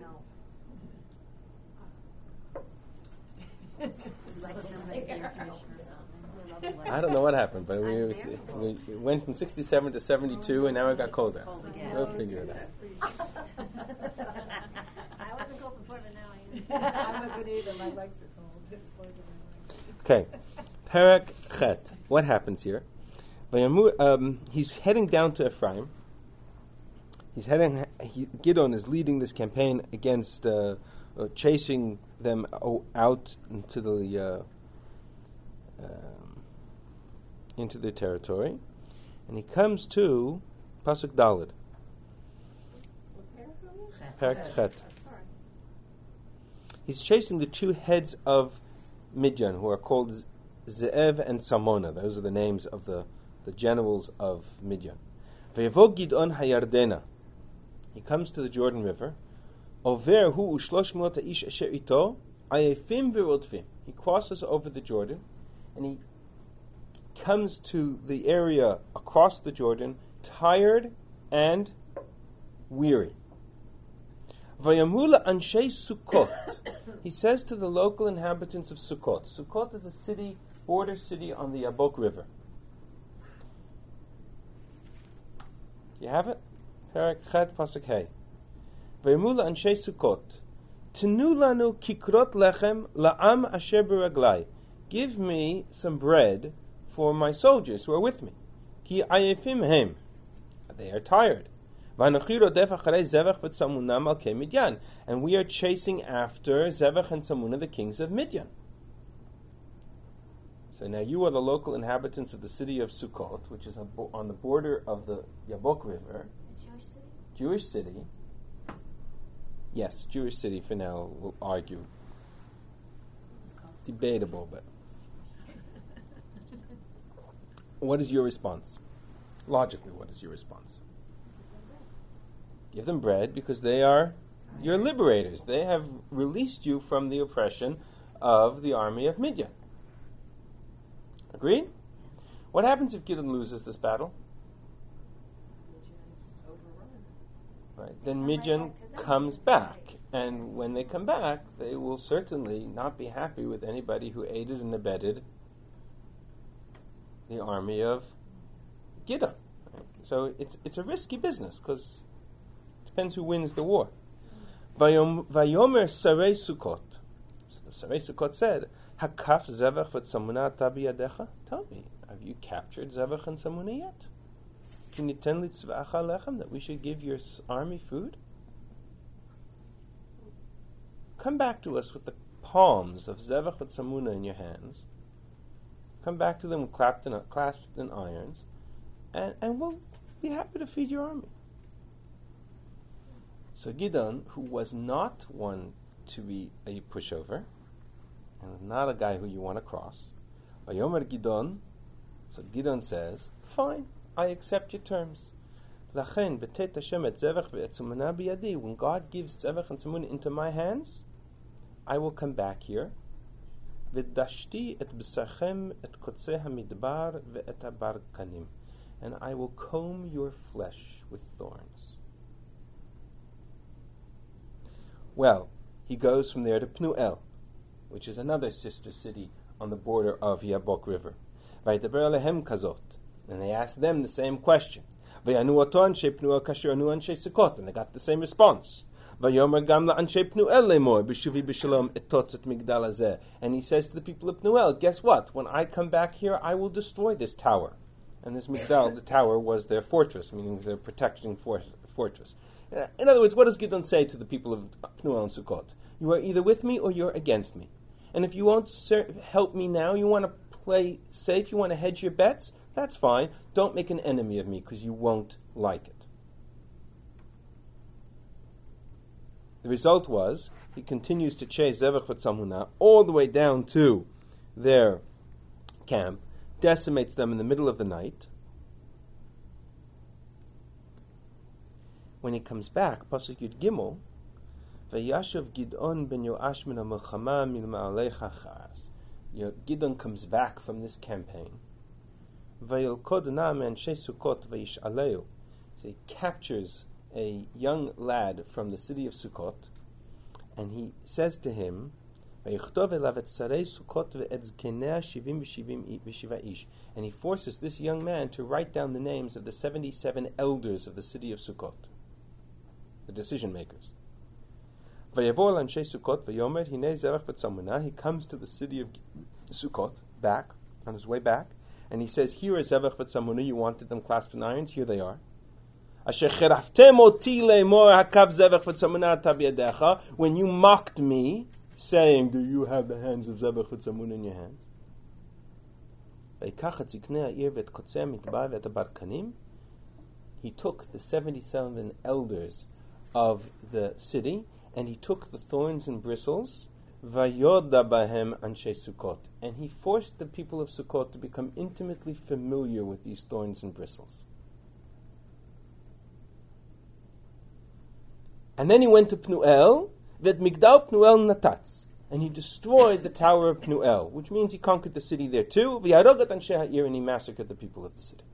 S1: I don't know what happened, but we, we, we went from sixty-seven to seventy-two, and now it got colder. We'll figure it out.
S2: I wasn't cold before, but now I
S4: I wasn't either. My legs are cold. It's cold in my legs.
S1: Okay. Perek Chet. What happens here? Vayamu- Um, he's heading down to Ephraim. He's heading. He, Gideon is leading this campaign against, uh, uh, chasing them o- out into the uh, um, into their territory, and he comes to Pasuk Daled. Perek Chet. He's chasing the two heads of Midian, who are called Ze'ev and Salmona. Those are the names of the, the generals of Midian. Ve'yavo Gidon hayardena. He comes to the Jordan River. Over hu ushlosh milot ha'ish asher ito ayefim v'rodfim. He crosses over the Jordan, and he comes to the area across the Jordan, tired and weary. Vayamula Anshe Sukkot. He says to the local inhabitants of Sukkot. Sukkot is a city, border city on the Yabok River. Do you have it? Perek Chet Pasuk Hey. Vayamula Anshe Sukkot. Tenu lanu kikrot lechem la'am asher b'raglai. Give me some bread for my soldiers who are with me. Ki ayefim hem. They are tired. And we are chasing after Zevach and Salmuna, the kings of Midian. So now you are the local inhabitants of the city of Sukkot, which is on the border of the Yabok River.
S2: A Jewish city?
S1: Jewish city. Yes, Jewish city for now, we'll argue. Debatable, but... What is your response? Logically, what is your response? Give them bread because they are your liberators. They have released you from the oppression of the army of Midian. Agreed? What happens if Gideon loses this battle? Right. Then Midian comes back. And when they come back, they will certainly not be happy with anybody who aided and abetted the army of Gideon. Right? So it's it's a risky business because depends who wins the war. Vayom, Vayomer Sarei Sukkot. So the Sarei Sukkot said, Hakaf Zevach v'Tzamuna ata biyadecha? Tell me, have you captured Zevach and Salmuna yet? Can you tell litzva'acha lechem that we should give your army food? Come back to us with the palms of Zevach and Salmuna in your hands. Come back to them clasped in, clasped in irons, and, and we'll be happy to feed your army. So Gideon, who was not one to be a pushover, and not a guy who you want to cross, Vayomer Gideon, so Gideon says, fine, I accept your terms. Lachen betet Hashem et zevach ve'etzumana biyadi. When God gives zevach and tzumuna into my hands, I will come back here. V'dashti et b'sachem et kotzeh hamidbar ve'et habarkanim. And I will comb your flesh with thorns. Well, he goes from there to Pnuel, which is another sister city on the border of Yabok River. Vaydaber alehem kazot. And they asked them the same question. Vayanu oto anshe Pnuel kasher anu anshe Sukkot. And they got the same response. Vayomer gam la'anshe Pnuel lemor b'shuvi b'shalom etot et migdal hazeh. And he says to the people of Pnuel, guess what? When I come back here, I will destroy this tower. And this migdal, the tower, was their fortress, meaning their protecting for- fortress. In other words, what does Gideon say to the people of Pnuel and Sukkot? You are either with me or you're against me. And if you won't ser- help me now, you want to play safe, you want to hedge your bets, that's fine. Don't make an enemy of me because you won't like it. The result was, he continues to chase Zevach v'Tzalmunah all the way down to their camp, decimates them in the middle of the night. When he comes back, Pasuk Yud Gimel, Vayashav Gidon ben Yoash min ha-milchama min ma'alei chachas. Gideon comes back from this campaign. Vayilkod na me'anshei Sukkot vayish'aleu. So he captures a young lad from the city of Sukkot, and he says to him, Vayichtov elav et sarei Sukkot ve'et zkenei shivim v'shivim v'shiva ish. And he forces this young man to write down the names of the seventy-seven elders of the city of Sukkot, the decision makers. Vayavor l'anshei Sukkot vayomer hinei zerach v'tzamuna. He comes to the city of Sukkot, back, on his way back, and he says, here is zerach v'tzamuna, you wanted them clasped in irons, here they are. Asher cheraftem oti le'mor hakav zerach v'tzamuna ata b'yadecha, when you mocked me, saying, do you have the hands of zerach v'tzamuna in your hands? Vayikach et ziknei ha'ir v'et kotzei mikbar v'et abarkanim. He took the seventy-seven elders of the city, and he took the thorns and bristles, vayoda bahem anshe Sukkot, and he forced the people of Sukkot to become intimately familiar with these thorns and bristles. And then he went to Pnuel, vet migdal Pnuel natatz, and he destroyed the tower of Pnuel, which means he conquered the city there too, v'yarogat anshe ha'ir, and he massacred the people of the city.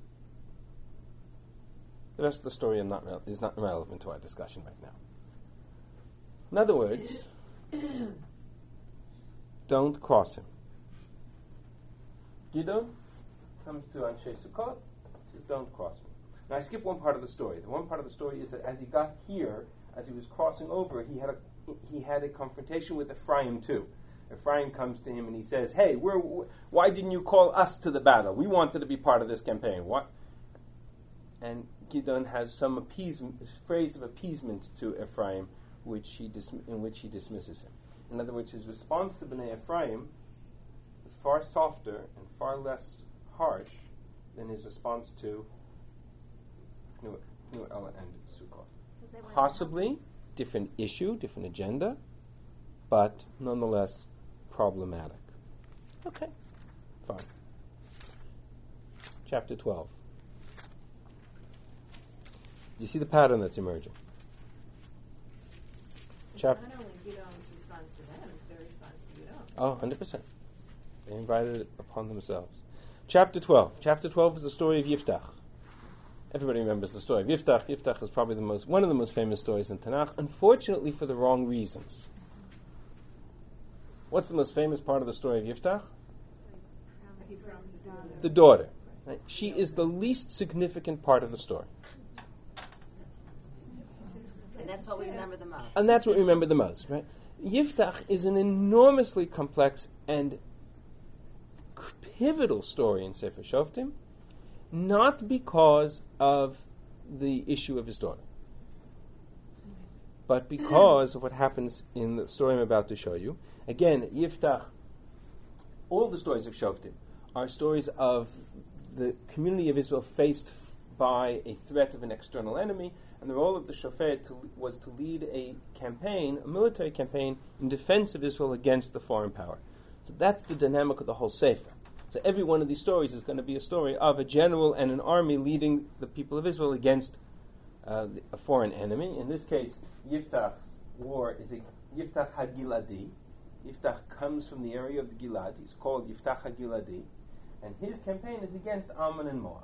S1: The rest of the story not re- is not relevant to our discussion right now. In other words, don't cross him. Gidon comes to Anshe Sukkot, says, don't cross him. Now I skip one part of the story. The one part of the story is that as he got here, as he was crossing over, he had a he had a confrontation with Ephraim too. Ephraim comes to him and he says, hey, we're, why didn't you call us to the battle? We wanted to be part of this campaign. What? And Gidon has some appeasement, phrase of appeasement to Ephraim, which he dis- in which he dismisses him. In other words, his response to Bnei Ephraim is far softer and far less harsh than his response to Pnuel and Sukkot. Possibly different issue, different agenda, but nonetheless problematic. Okay, fine. Chapter twelve. Do you see the pattern that's emerging? Chap-
S4: Not only Gidon's response to them, it's their response to Gidon.
S1: oh, one hundred percent. They invited it upon themselves. Chapter twelve. Chapter twelve is the story of Yiftach. Everybody remembers the story of Yiftach. Yiftach is probably the most one of the most famous stories in Tanakh, unfortunately for the wrong reasons. What's the most famous part of the story of Yiftach?
S4: He promised his daughter.
S1: The daughter. Right? She is the least significant part of the story.
S5: And that's what we remember the most.
S1: And that's what we remember the most, right? Yiftach is an enormously complex and pivotal story in Sefer Shoftim, not because of the issue of his daughter, but because of what happens in the story I'm about to show you. Again, Yiftach, all the stories of Shoftim are stories of the community of Israel faced by a threat of an external enemy, and the role of the shofet to, was to lead a campaign, a military campaign, in defense of Israel against the foreign power. So that's the dynamic of the whole Sefer. So every one of these stories is going to be a story of a general and an army leading the people of Israel against uh, a foreign enemy. In this case, Yiftach's war is a Yiftach HaGiladi. Yiftach comes from the area of the Gilad. He's called Yiftach HaGiladi. And his campaign is against Ammon and Moab.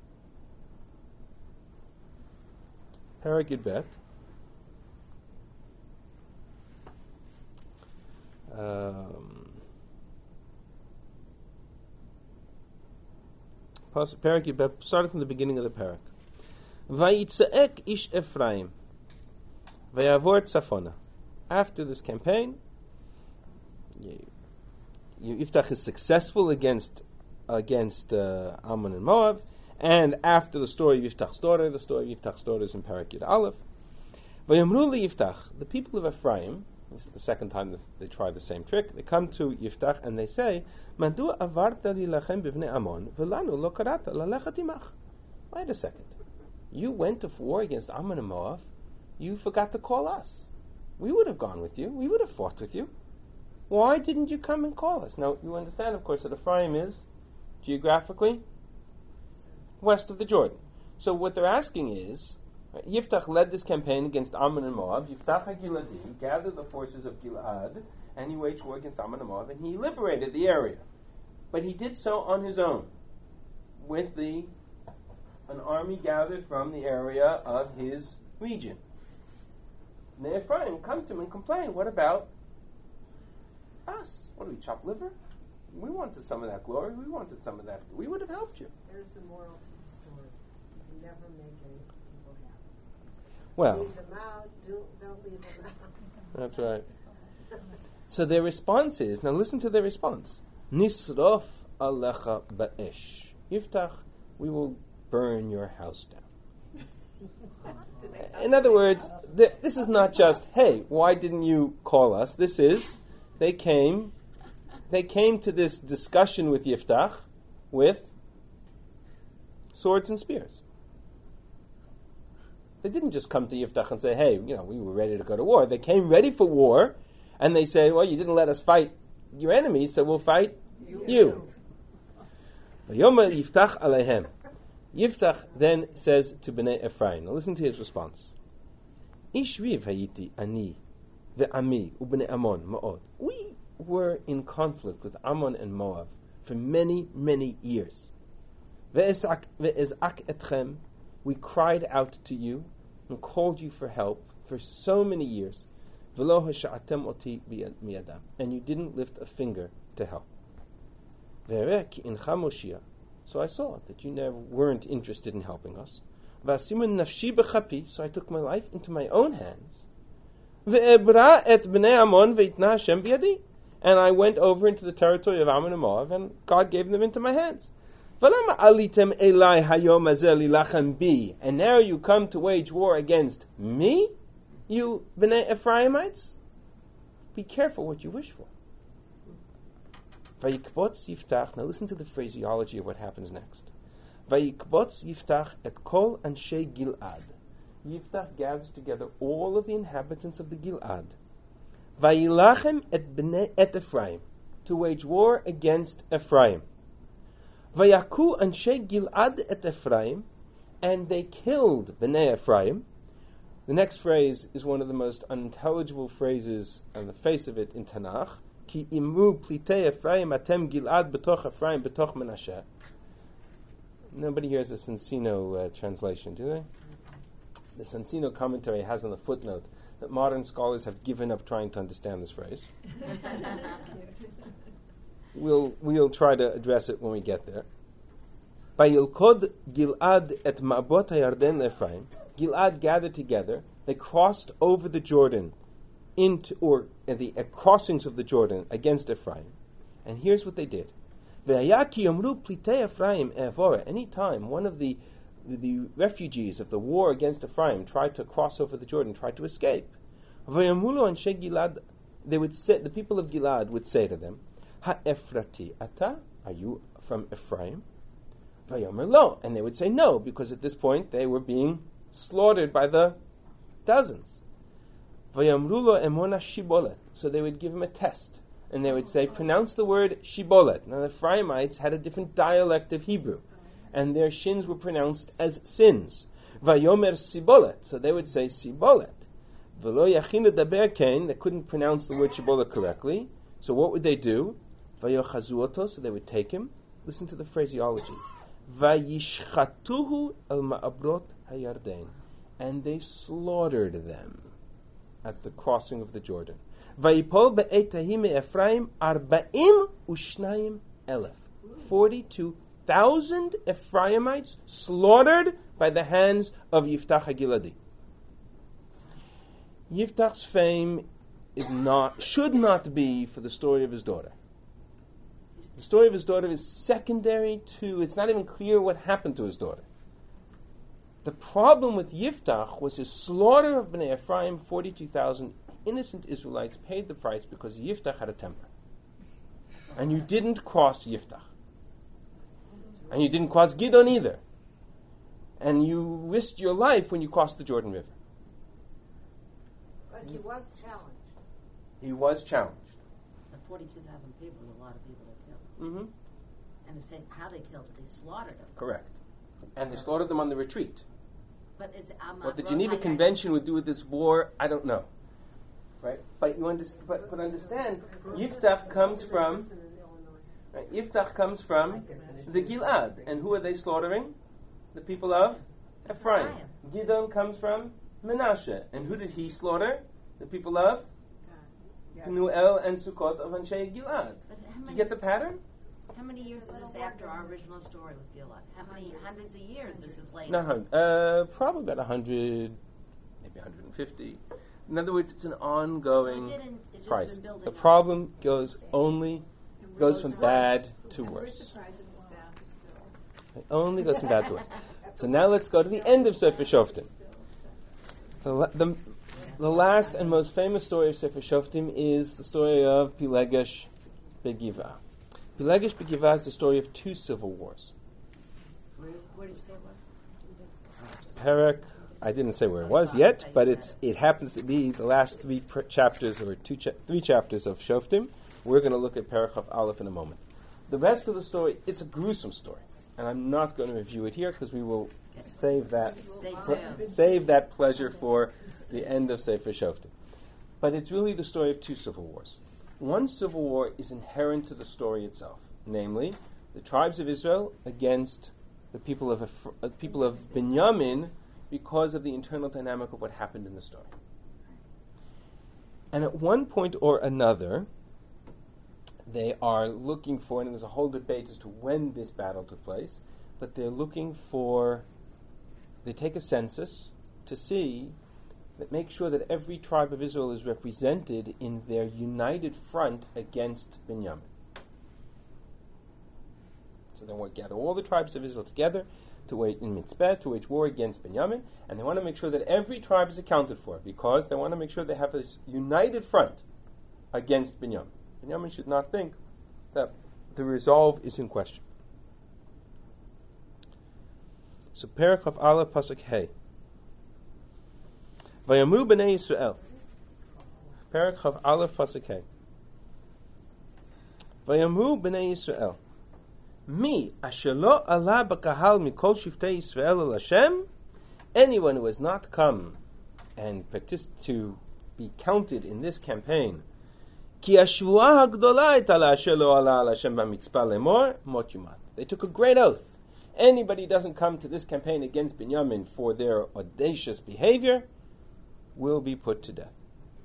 S1: Perek Yud Bet. Um, Perek Yud Bet, starting from the beginning of the Perek. Vayitzaek ish Ephraim, vayavor tzafona. After this campaign, Yiftach is successful against against uh, Ammon and Moab. And after the story of Yiftach's daughter, the story of Yiftach's daughter is in Perek Yud Aleph. Vayamru li Yiftach, the people of Ephraim, this is the second time that they try the same trick, they come to Yiftach and they say, Mandu avarta lilachem bivnei Ammon, v'lanu lo karata lalechat imach. Wait a second. You went to war against Ammon and Moab, you forgot to call us. We would have gone with you, we would have fought with you. Why didn't you come and call us? Now, you understand, of course, that Ephraim is, geographically, west of the Jordan. So what they're asking is, right, Yiftach led this campaign against Ammon and Moab. Yiftach HaGiladi gathered the forces of Gilad, and he waged war against Ammon and Moab, and he liberated the area. But he did so on his own, with the an army gathered from the area of his region. And the Ephraim come to him and complain, what about us? What do we, chop liver? We wanted some of that glory. We wanted some of that. We would have helped you.
S4: There's the moral to the story. You can never make any people happy.
S1: Well,
S6: Leave them out. Do, don't leave them out.
S1: that's right. So their response is, now listen to their response. Nisrof alecha ba'esh. Yiftach, we will burn your house down. In other words, th- this is not just, hey, why didn't you call us? This is, they came, they came to this discussion with Yiftach with swords and spears. They didn't just come to Yiftach and say, hey, you know, we were ready to go to war. They came ready for war, and they said, well, you didn't let us fight your enemies, so we'll fight you. Vayomer Yiftach alehem. Yiftach then says to Bnei Ephraim, now listen to his response. Ishviv hayiti ani ve'ami u'bnei Ammon ma'od. We were in conflict with Ammon and Moab for many, many years. Ve'ezak etchem. We cried out to you and called you for help for so many years. V'lo hasha'atem oti miyadam. And you didn't lift a finger to help. Ve'ereh ki incha Moshiach. So I saw that you never weren't interested in helping us. V'asimun nafshi b'chapi. So I took my life into my own hands. Ve'ebra et bnei Ammon ve'itna Hashem biyadi. And I went over into the territory of Ammon and Moab, and God gave them into my hands. V'lama alitem elai hayom hazeh lilachem bi. And now you come to wage war against me, you bnei Ephraimites? Be careful what you wish for. Vayikbotz Yiftach. Now listen to the phraseology of what happens next. Vayikbotz Yiftach et kol anshe Gilad. Yiftach gathers together all of the inhabitants of the Gilad. Vayilachem et bnei et Ephraim, to wage war against Ephraim. Vayaku anshe Gilad et Ephraim, and they killed bnei Ephraim. The next phrase is one of the most unintelligible phrases on the face of it in Tanakh. Ki imru plitei Ephraim atem Gilad betoch Ephraim betoch Menashe. Nobody hears the Sensino uh, translation, do they? The Sensino commentary has on the footnote that modern scholars have given up trying to understand this phrase. we'll we'll try to address it when we get there. Vayilkod Gilad et ma'abot hayarden le'Ephraim. Gilad gathered together. They crossed over the Jordan into, or uh, the uh, crossings of the Jordan against Ephraim. And here's what they did. Any time one of the the refugees of the war against Ephraim tried to cross over the Jordan, tried to escape, they would say, the people of Gilad would say to them, "Ha-Ephrati ata? Are you from Ephraim?" Vayomer lo, and they would say no, because at this point they were being slaughtered by the dozens. Vayamrulo emona shibolet. So they would give him a test, and they would say, pronounce the word shibolet. Now the Ephraimites had a different dialect of Hebrew, and their shins were pronounced as sins. Vayomer sibolet. So they would say sibolet. Velo yachina daber kain. They couldn't pronounce the word shibolet correctly. So what would they do? Vayochazuoto. So they would take him. Listen to the phraseology. Vayishchatuhu el ma'abrot hayarden. And they slaughtered them at the crossing of the Jordan. Vayipol be'etahim Ephraim arba'im ushnayim elef. Forty-two thousand Ephraimites slaughtered by the hands of Yiftach HaGiladi. Yiftach's fame is not, should not be for the story of his daughter. The story of his daughter is secondary to, it's not even clear what happened to his daughter. The problem with Yiftach was his slaughter of Bnei Ephraim. Forty-two thousand innocent Israelites paid the price because Yiftach had a temper. And you didn't cross Yiftach. And you didn't cross Gidon either. And you risked your life when you crossed the Jordan River.
S6: But he was challenged.
S1: He was challenged.
S5: And forty-two thousand people is a lot of people to kill.
S1: Mm-hmm.
S5: And they said how they killed it. They slaughtered them.
S1: Correct. And they slaughtered them on the retreat.
S5: But is um,
S1: What the Geneva Convention would do with this war, I don't know. Right? But you understand, but, but understand, Yiftach comes from, right, Yiftach comes from the Gilad. And who are they slaughtering? The people of Ephraim. Gidon comes from Menashe. And who did he slaughter? The people of Penuel and Sukkot of Anshe Gilad. Do you get the pattern?
S5: How many years is this after our original story with Gilad? How many hundreds of years this is later?
S1: Not hundred. Uh, probably about a hundred, maybe be one hundred fifty. In other words, it's an ongoing
S5: So it didn't, it just
S1: crisis.
S5: been building
S1: The
S5: up.
S1: problem goes only goes from
S5: worse.
S1: bad to
S4: And we're
S1: worse.
S4: surprisingly sound still.
S1: It only goes from bad to worse. So now let's go to the end of Sefer Shoftim. The, la- the, the last and most famous story of Sefer Shoftim is the story of Pilegesh Begiva. Pilegesh Begiva is the story of two civil wars.
S5: Where, where did you say it was?
S1: Perek, I didn't say where it was yet, but it's it happens to be the last three pr- chapters or two cha- three chapters of Shoftim. We're going to look at Perek Chaf Aleph in a moment. The rest of the story, it's a gruesome story, and I'm not going to review it here because we will save that
S5: Stay
S1: ple-
S5: tuned.
S1: save that pleasure for the end of Sefer Shoftim. But it's really the story of two civil wars. One civil war is inherent to the story itself, namely the tribes of Israel against the people of Eph- uh, people of Binyamin because of the internal dynamic of what happened in the story. And at one point or another, they are looking for, and there's a whole debate as to when this battle took place, but they're looking for, they take a census to see, that make sure that every tribe of Israel is represented in their united front against Binyamin. So they want to gather all the tribes of Israel together to wage in Mitzpeh to wage war against Binyamin, and they want to make sure that every tribe is accounted for because they want to make sure they have this united front against Binyamin. Binyamin should not think that the resolve is in question. So Perek of Aleph Pasuk Hey. Vayamu b'nei Yisrael. Perek Chav Aleph Pasuk Hey. Vayamu b'nei Yisrael. Mi asher lo ala b'kahal mikol shiftei Yisrael el Hashem. Anyone who has not come and partic- to be counted in this campaign. Ki hashvuah hagdola et ala asher lo ala al Hashem b'mitzpah lemor mot yumat. They took a great oath. Anybody who doesn't come to this campaign against Binyamin for their audacious behavior will be put to death.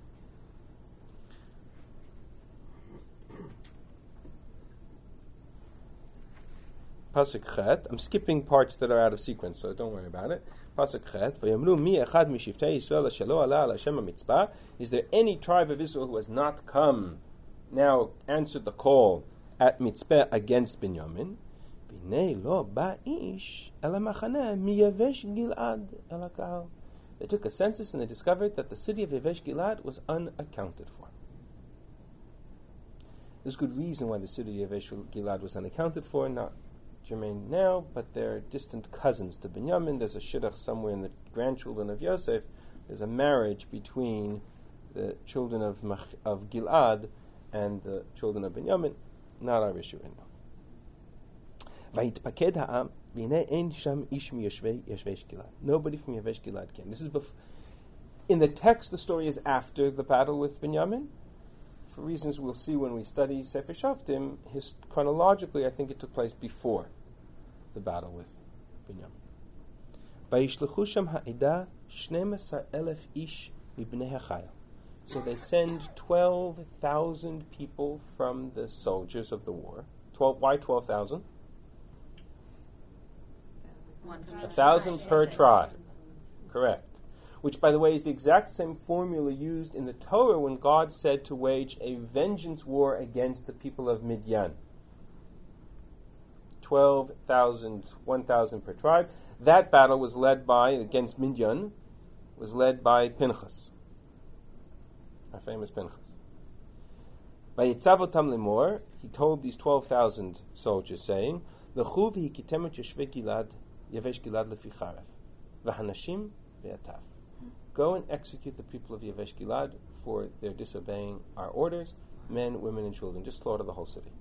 S1: Pasuk Chet. I'm skipping parts that are out of sequence, so don't worry about it. Pasuk Chet. Vayamru mi echad mishiftei Yisrael asher lo ala al Hashem hamitzpah. Is there any tribe of Israel who has not come, now answered the call at Mitzpeh against Binyamin? B'nei lo ba'ish el hamachaneh mi Yavesh Gilad el hakahal. They took a census and they discovered that the city of Yavesh Gilad was unaccounted for. There's good reason why the city of Yavesh Gilad was unaccounted for, not germane now, but they're distant cousins to Binyamin. There's a shidduch somewhere in the grandchildren of Yosef. There's a marriage between the children of Mach, of Gilad and the children of Binyamin. Not our issue right now. Vayitpaked ha'am. Nobody from Yavesh Gilad came. This is bef- in the text. The story is after the battle with Binyamin. For reasons we'll see when we study Sefer Shoftim, his, chronologically, I think it took place before the battle with Binyamin. Vayishlechu sham ha'edah shnei asar elef ish mibnei hachayil. So they send twelve thousand people from the soldiers of the war. Twelve. Why twelve thousand? A thousand per tribe. Correct. Which, by the way, is the exact same formula used in the Torah when God said to wage a vengeance war against the people of Midian. Twelve thousand, one thousand per tribe. That battle was led by, against Midian, was led by Pinchas. Our famous Pinchas. By Yitzavotam Lemor, he told these twelve thousand soldiers, saying, L'chu v'hikitemet yeshvei Gilad, Yavesh Gilad lefi charef, v'hanashim ve'atav. Go and execute the people of Yavesh Gilad for their disobeying our orders, men, women, and children. Just slaughter the whole city.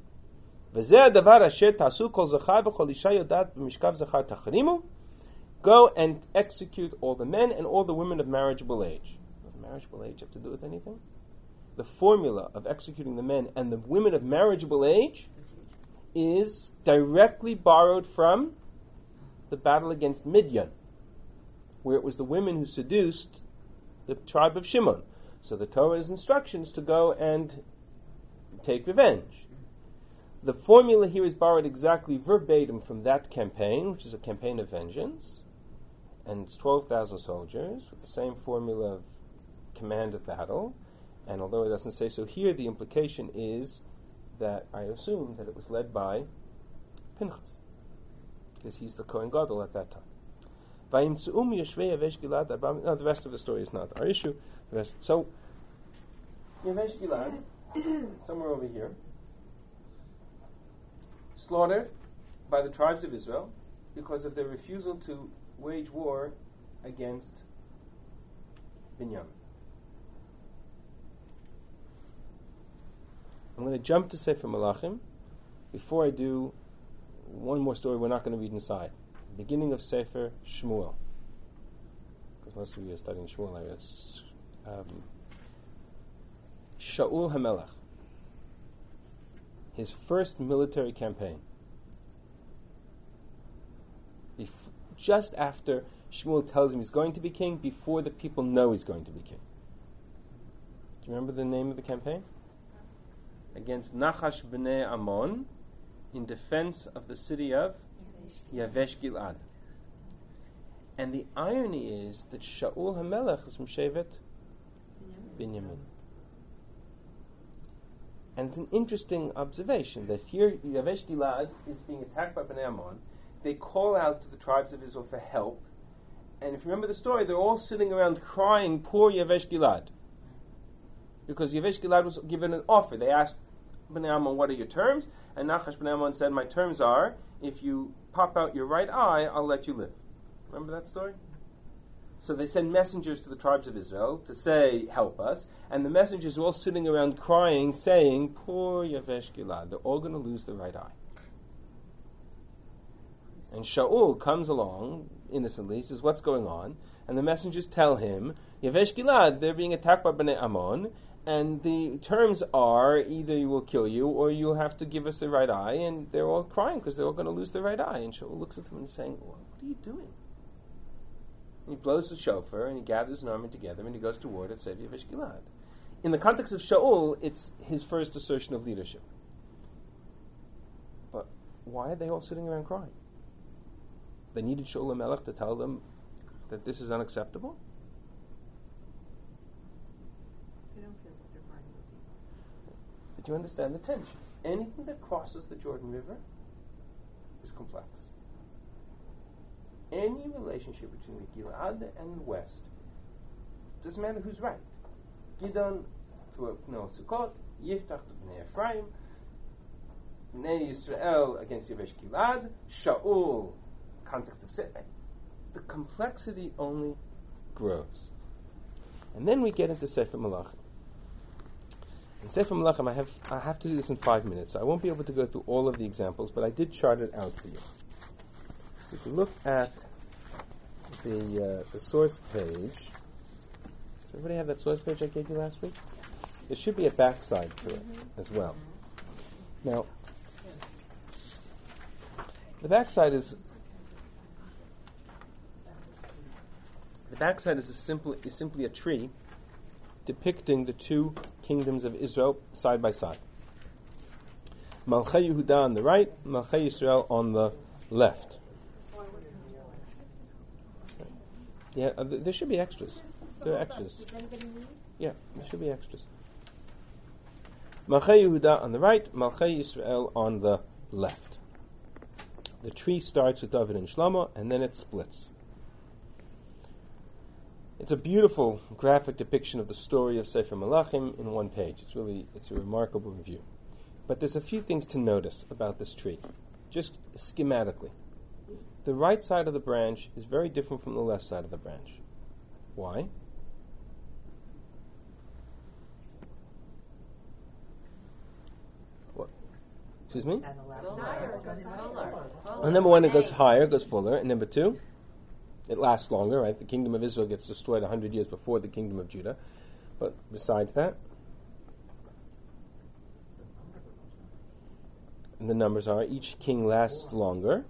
S1: Go and execute all the men and all the women of marriageable age. Does marriageable age have to do with anything? The formula of executing the men and the women of marriageable age is directly borrowed from the battle against Midian, where it was the women who seduced the tribe of Shimon. So the Torah's instructions to go and take revenge. The formula here is borrowed exactly verbatim from that campaign, which is a campaign of vengeance, and it's twelve thousand soldiers with the same formula of command of battle. And although it doesn't say so here, the implication is that I assume that it was led by Pinchas, because he's the Kohen Gadol at that time. No, the rest of the story is not our issue. The rest, so, Yavesh Gilad, somewhere over here, slaughtered by the tribes of Israel because of their refusal to wage war against Binyamin. I'm going to jump to Sefer Malachim. Before I do, one more story we're not going to read inside. Beginning of Sefer Shmuel. Because most of you are studying Shmuel, I guess. Um, Shaul HaMelech. His first military campaign. Bef- just after Shmuel tells him he's going to be king, before the people know he's going to be king. Do you remember the name of the campaign? Against Nachash b'nei Ammon, in defense of the city of Yavesh Gilad. And the irony is that Shaul HaMelech is from Shevet Binyamin. And it's an interesting observation that here Yavesh Gilad is being attacked by Bnei Ammon. They call out to the tribes of Israel for help. And if you remember the story, they're all sitting around crying, poor Yavesh Gilad. Because Yavesh Gilad was given an offer. They asked Bnei Ammon, what are your terms? And Nachash Bnei Ammon said, my terms are, if you pop out your right eye, I'll let you live. Remember that story? So they send messengers to the tribes of Israel to say, help us. And the messengers are all sitting around crying, saying, poor Yavesh Gilad, they're all going to lose their right eye. And Shaul comes along, innocently, says, what's going on? And the messengers tell him, Yavesh Gilad, they're being attacked by Bnei Ammon, and the terms are either you will kill you or you'll have to give us the right eye. And they're all crying because they're all going to lose their right eye. And Shaul looks at them and saying, well, what are you doing? And he blows the shofar and he gathers an army together and he goes to war to save Yavesh Gilad. In the context of Shaul, it's his first assertion of leadership. But why are they all sitting around crying? They needed Shaul HaMelech to tell them that this is unacceptable? But you understand the tension. Anything that crosses the Jordan River is complex. Any relationship between the Gilad and the West, doesn't matter who's right. Gidon to Pnei Sukkot, Yiftach to Bnei Ephraim, Bnei Yisrael against Yavesh Gilad, Shaul, context of Sipeh. The complexity only grows. And then we get into Sefer Malachim. In Sefer Malachim, I have I have to do this in five minutes. So I won't be able to go through all of the examples, but I did chart it out for you. So if you look at the uh, the source page, does everybody have that source page I gave you last week? There should be a backside to it as well. Now, the backside is the backside is a simple is simply a tree depicting the two kingdoms of Israel side by side. Malchei Yehuda on the right, Malchei Yisrael on the left. Yeah, uh, th- there should be extras. There are extras.
S2: Does anybody need?
S1: Yeah, there should be extras. Malchei Yehuda on the right, Malchei Yisrael on the left. The tree starts with David and Shlomo, and then it splits. It's a beautiful graphic depiction of the story of Sefer Malachim in one page. It's really, it's a remarkable review. But there's a few things to notice about this tree, just schematically. The right side of the branch is very different from the left side of the branch. Why? What? Excuse me? Well, number one, it goes higher, it goes fuller. And number two, it lasts longer, right? The kingdom of Israel gets destroyed one hundred years before the kingdom of Judah. But besides that, and the numbers are, each king lasts longer.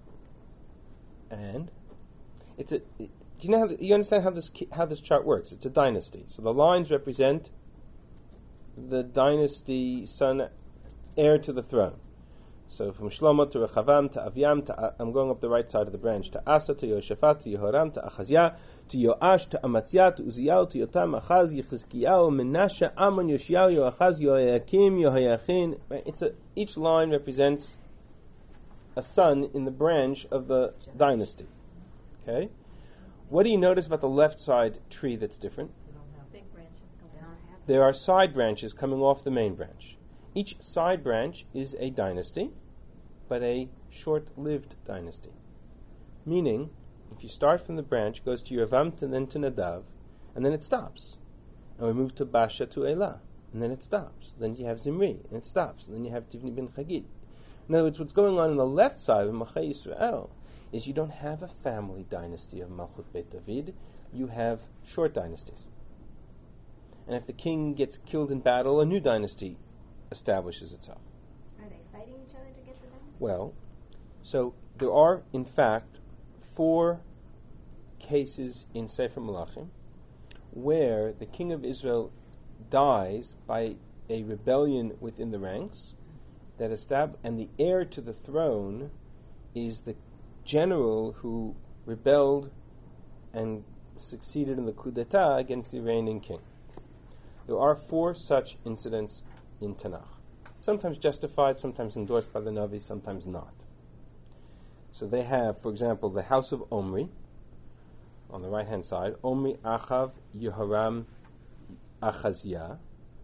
S1: And it's a. It, do you know how the, you understand how this how this chart works? It's a dynasty. So the lines represent the dynasty son, heir to the throne. So from Shlomo to Rechavam to Aviam, to, I'm going up the right side of the branch, to Asa, to Yoshaphat, to Yehoram, to Achazia, to Yoash, to Amatzia, to Uziyahu, to Yotam, Achaz, Yechizkiyahu, Menashe, Amon, Yoshiyahu, Yoachaz, Yoakim, Yohayachin. It's a, each line represents a son in the branch of the dynasty. Okay? What do you notice about the left side tree that's different?
S5: Big branches coming out.
S1: There are side branches coming off the main branch. Each side branch is a dynasty, but a short-lived dynasty. Meaning, if you start from the branch, it goes to Yeravam and then to Nadav, and then it stops. And we move to Basha to Elah, and then it stops. Then you have Zimri, and it stops. And then you have Tivni ben Chagid. In other words, what's going on on the left side of Malchei Yisrael is you don't have a family dynasty of Malchut Beit David. You have short dynasties. And if the king gets killed in battle, a new dynasty establishes itself.
S2: Are they fighting each other to get the dynasty?
S1: Well, so there are, in fact, four cases in Sefer Malachim where the king of Israel dies by a rebellion within the ranks, that estab- and the heir to the throne is the general who rebelled and succeeded in the coup d'etat against the reigning king. There are four such incidents in Tanakh. Sometimes justified, sometimes endorsed by the Navi, sometimes not. So they have, for example, the house of Omri, on the right-hand side, Omri, Achav, Yehoram, Achaziah.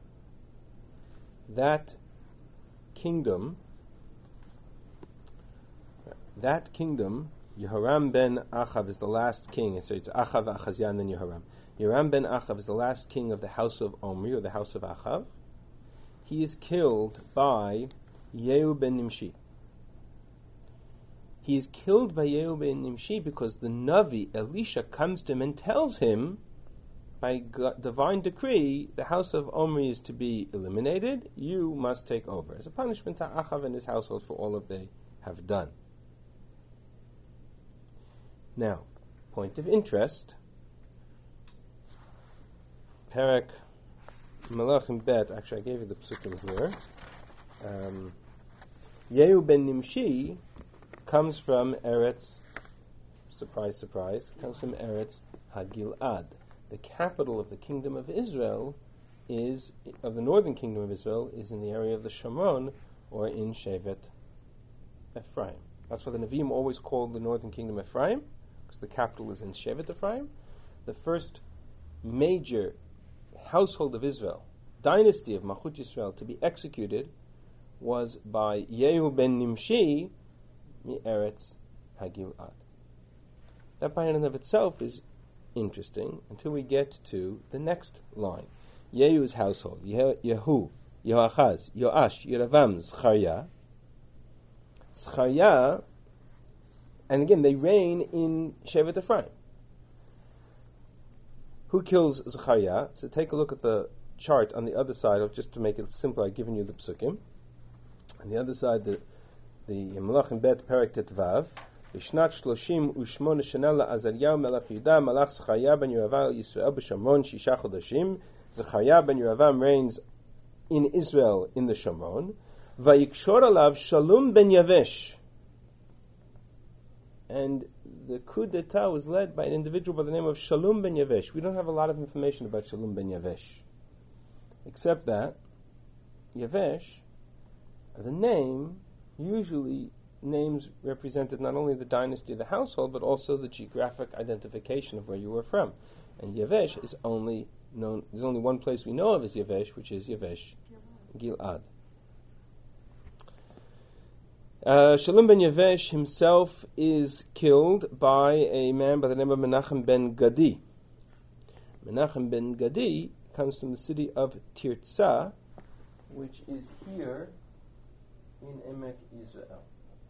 S1: That kingdom, that kingdom, Yehoram ben Achav is the last king. So it's Achav, Achaziah, and then Yehoram. Yehoram ben Achav is the last king of the house of Omri, or the house of Achav. He is killed by Yehu ben Nimshi. He is killed by Yehu ben Nimshi because the Navi, Elisha, comes to him and tells him, by God, divine decree, the house of Omri is to be eliminated, you must take over, as a punishment to Achav and his household for all that they have done. Now, point of interest, Perek Malachim Bet, actually I gave you the psukim here. Um, Yehu ben Nimshi comes from Eretz, surprise, surprise, comes from Eretz HaGil'ad. The capital of the kingdom of Israel is, of the northern kingdom of Israel, is in the area of the Shomron, or in Shevet Ephraim. That's why the Nevi'im always called the northern kingdom Ephraim, because the capital is in Shevet Ephraim. The first major household of Israel, dynasty of Malchut Yisrael, to be executed was by Yehu ben Nimshi, Eretz HaGil'ad. That by and of itself is interesting until we get to the next line. Yehu's household, Yehu, Yehoachaz, Yoash, Yeravam, Zechariah. Zechariah, and again, they reign in Shevet Ephraim. Who kills Zechariah? So take a look at the chart on the other side, of just to make it simple, I've given you the psukim. On the other side, the the Malachim Bet Perek Tetvav, Bishnat Shloshim Ushmona Shana LaAzaryahu Melech Yehuda Malach Zechariah ben Yeravam Yisrael b'Shamron Shisha Chodashim. Zechariah ben Yeravam reigns in Israel in the Shamron. Vayikshor alav Shalom ben Yavesh. And the coup d'etat was led by an individual by the name of Shalom ben Yavesh. We don't have a lot of information about Shalom ben Yavesh, except that Yavesh, as a name, usually names represented not only the dynasty of the household, but also the geographic identification of where you were from. And Yavesh is only known, there's only one place we know of as Yavesh, which is Yavesh Gil'ad. Uh, Shalom ben Yavesh himself is killed by a man by the name of Menachem ben Gadi. Menachem ben Gadi comes from the city of Tirzah, which is here in Emek Yisrael.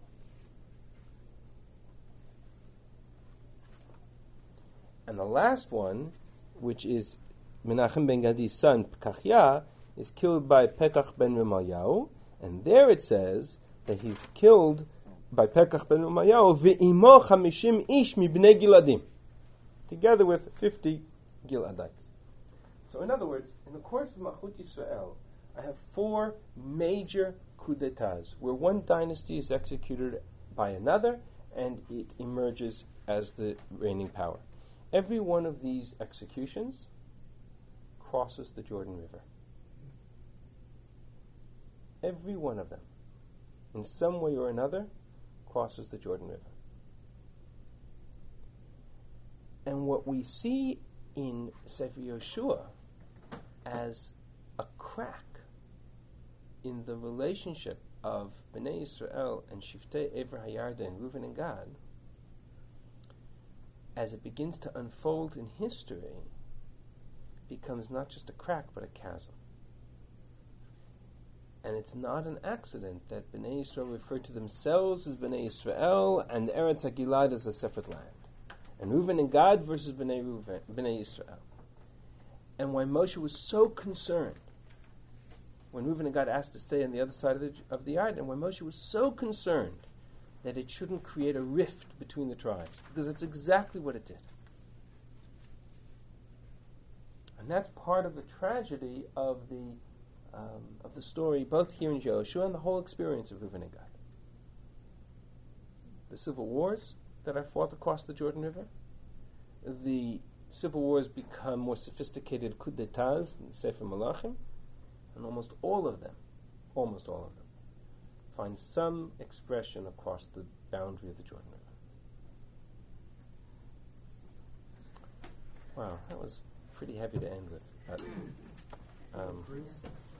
S1: And the last one, which is Menachem ben Gadi's son, Pekachia, is killed by Petach ben Remalyahu, and there it says that he's killed by Pekach ben Remalyahu, ve'imo chamishim ish mibnei Giladim, together with fifty Giladites. So in other words, in the course of Malchut Yisrael, I have four major coup d'etats, where one dynasty is executed by another and it emerges as the reigning power. Every one of these executions crosses the Jordan River. Every one of them, in some way or another, crosses the Jordan River. And what we see in Sefer Yoshua as a crack in the relationship of Bnei Yisrael and Shiftei Ever HaYarden, Reuven and Gad, as it begins to unfold in history, becomes not just a crack but a chasm. And it's not an accident that Bnei Yisrael refer to themselves as Bnei Yisrael and Eretz HaGilad as a separate land. And Reuven and Gad versus Bnei, Reuven, Bnei Yisrael. And why Moshe was so concerned when Reuven and Gad asked to stay on the other side of the, of the Yarden, and why Moshe was so concerned that it shouldn't create a rift between the tribes, because that's exactly what it did. And that's part of the tragedy of the um, of the story, both here in Joshua and the whole experience of Reuven and Gad. The civil wars that are fought across the Jordan River, the civil wars become more sophisticated coup d'etats in Sefer Malachim, and almost all of them, almost all of them, find some expression across the boundary of the Jordan River. Wow, that was pretty heavy to end with. But, um,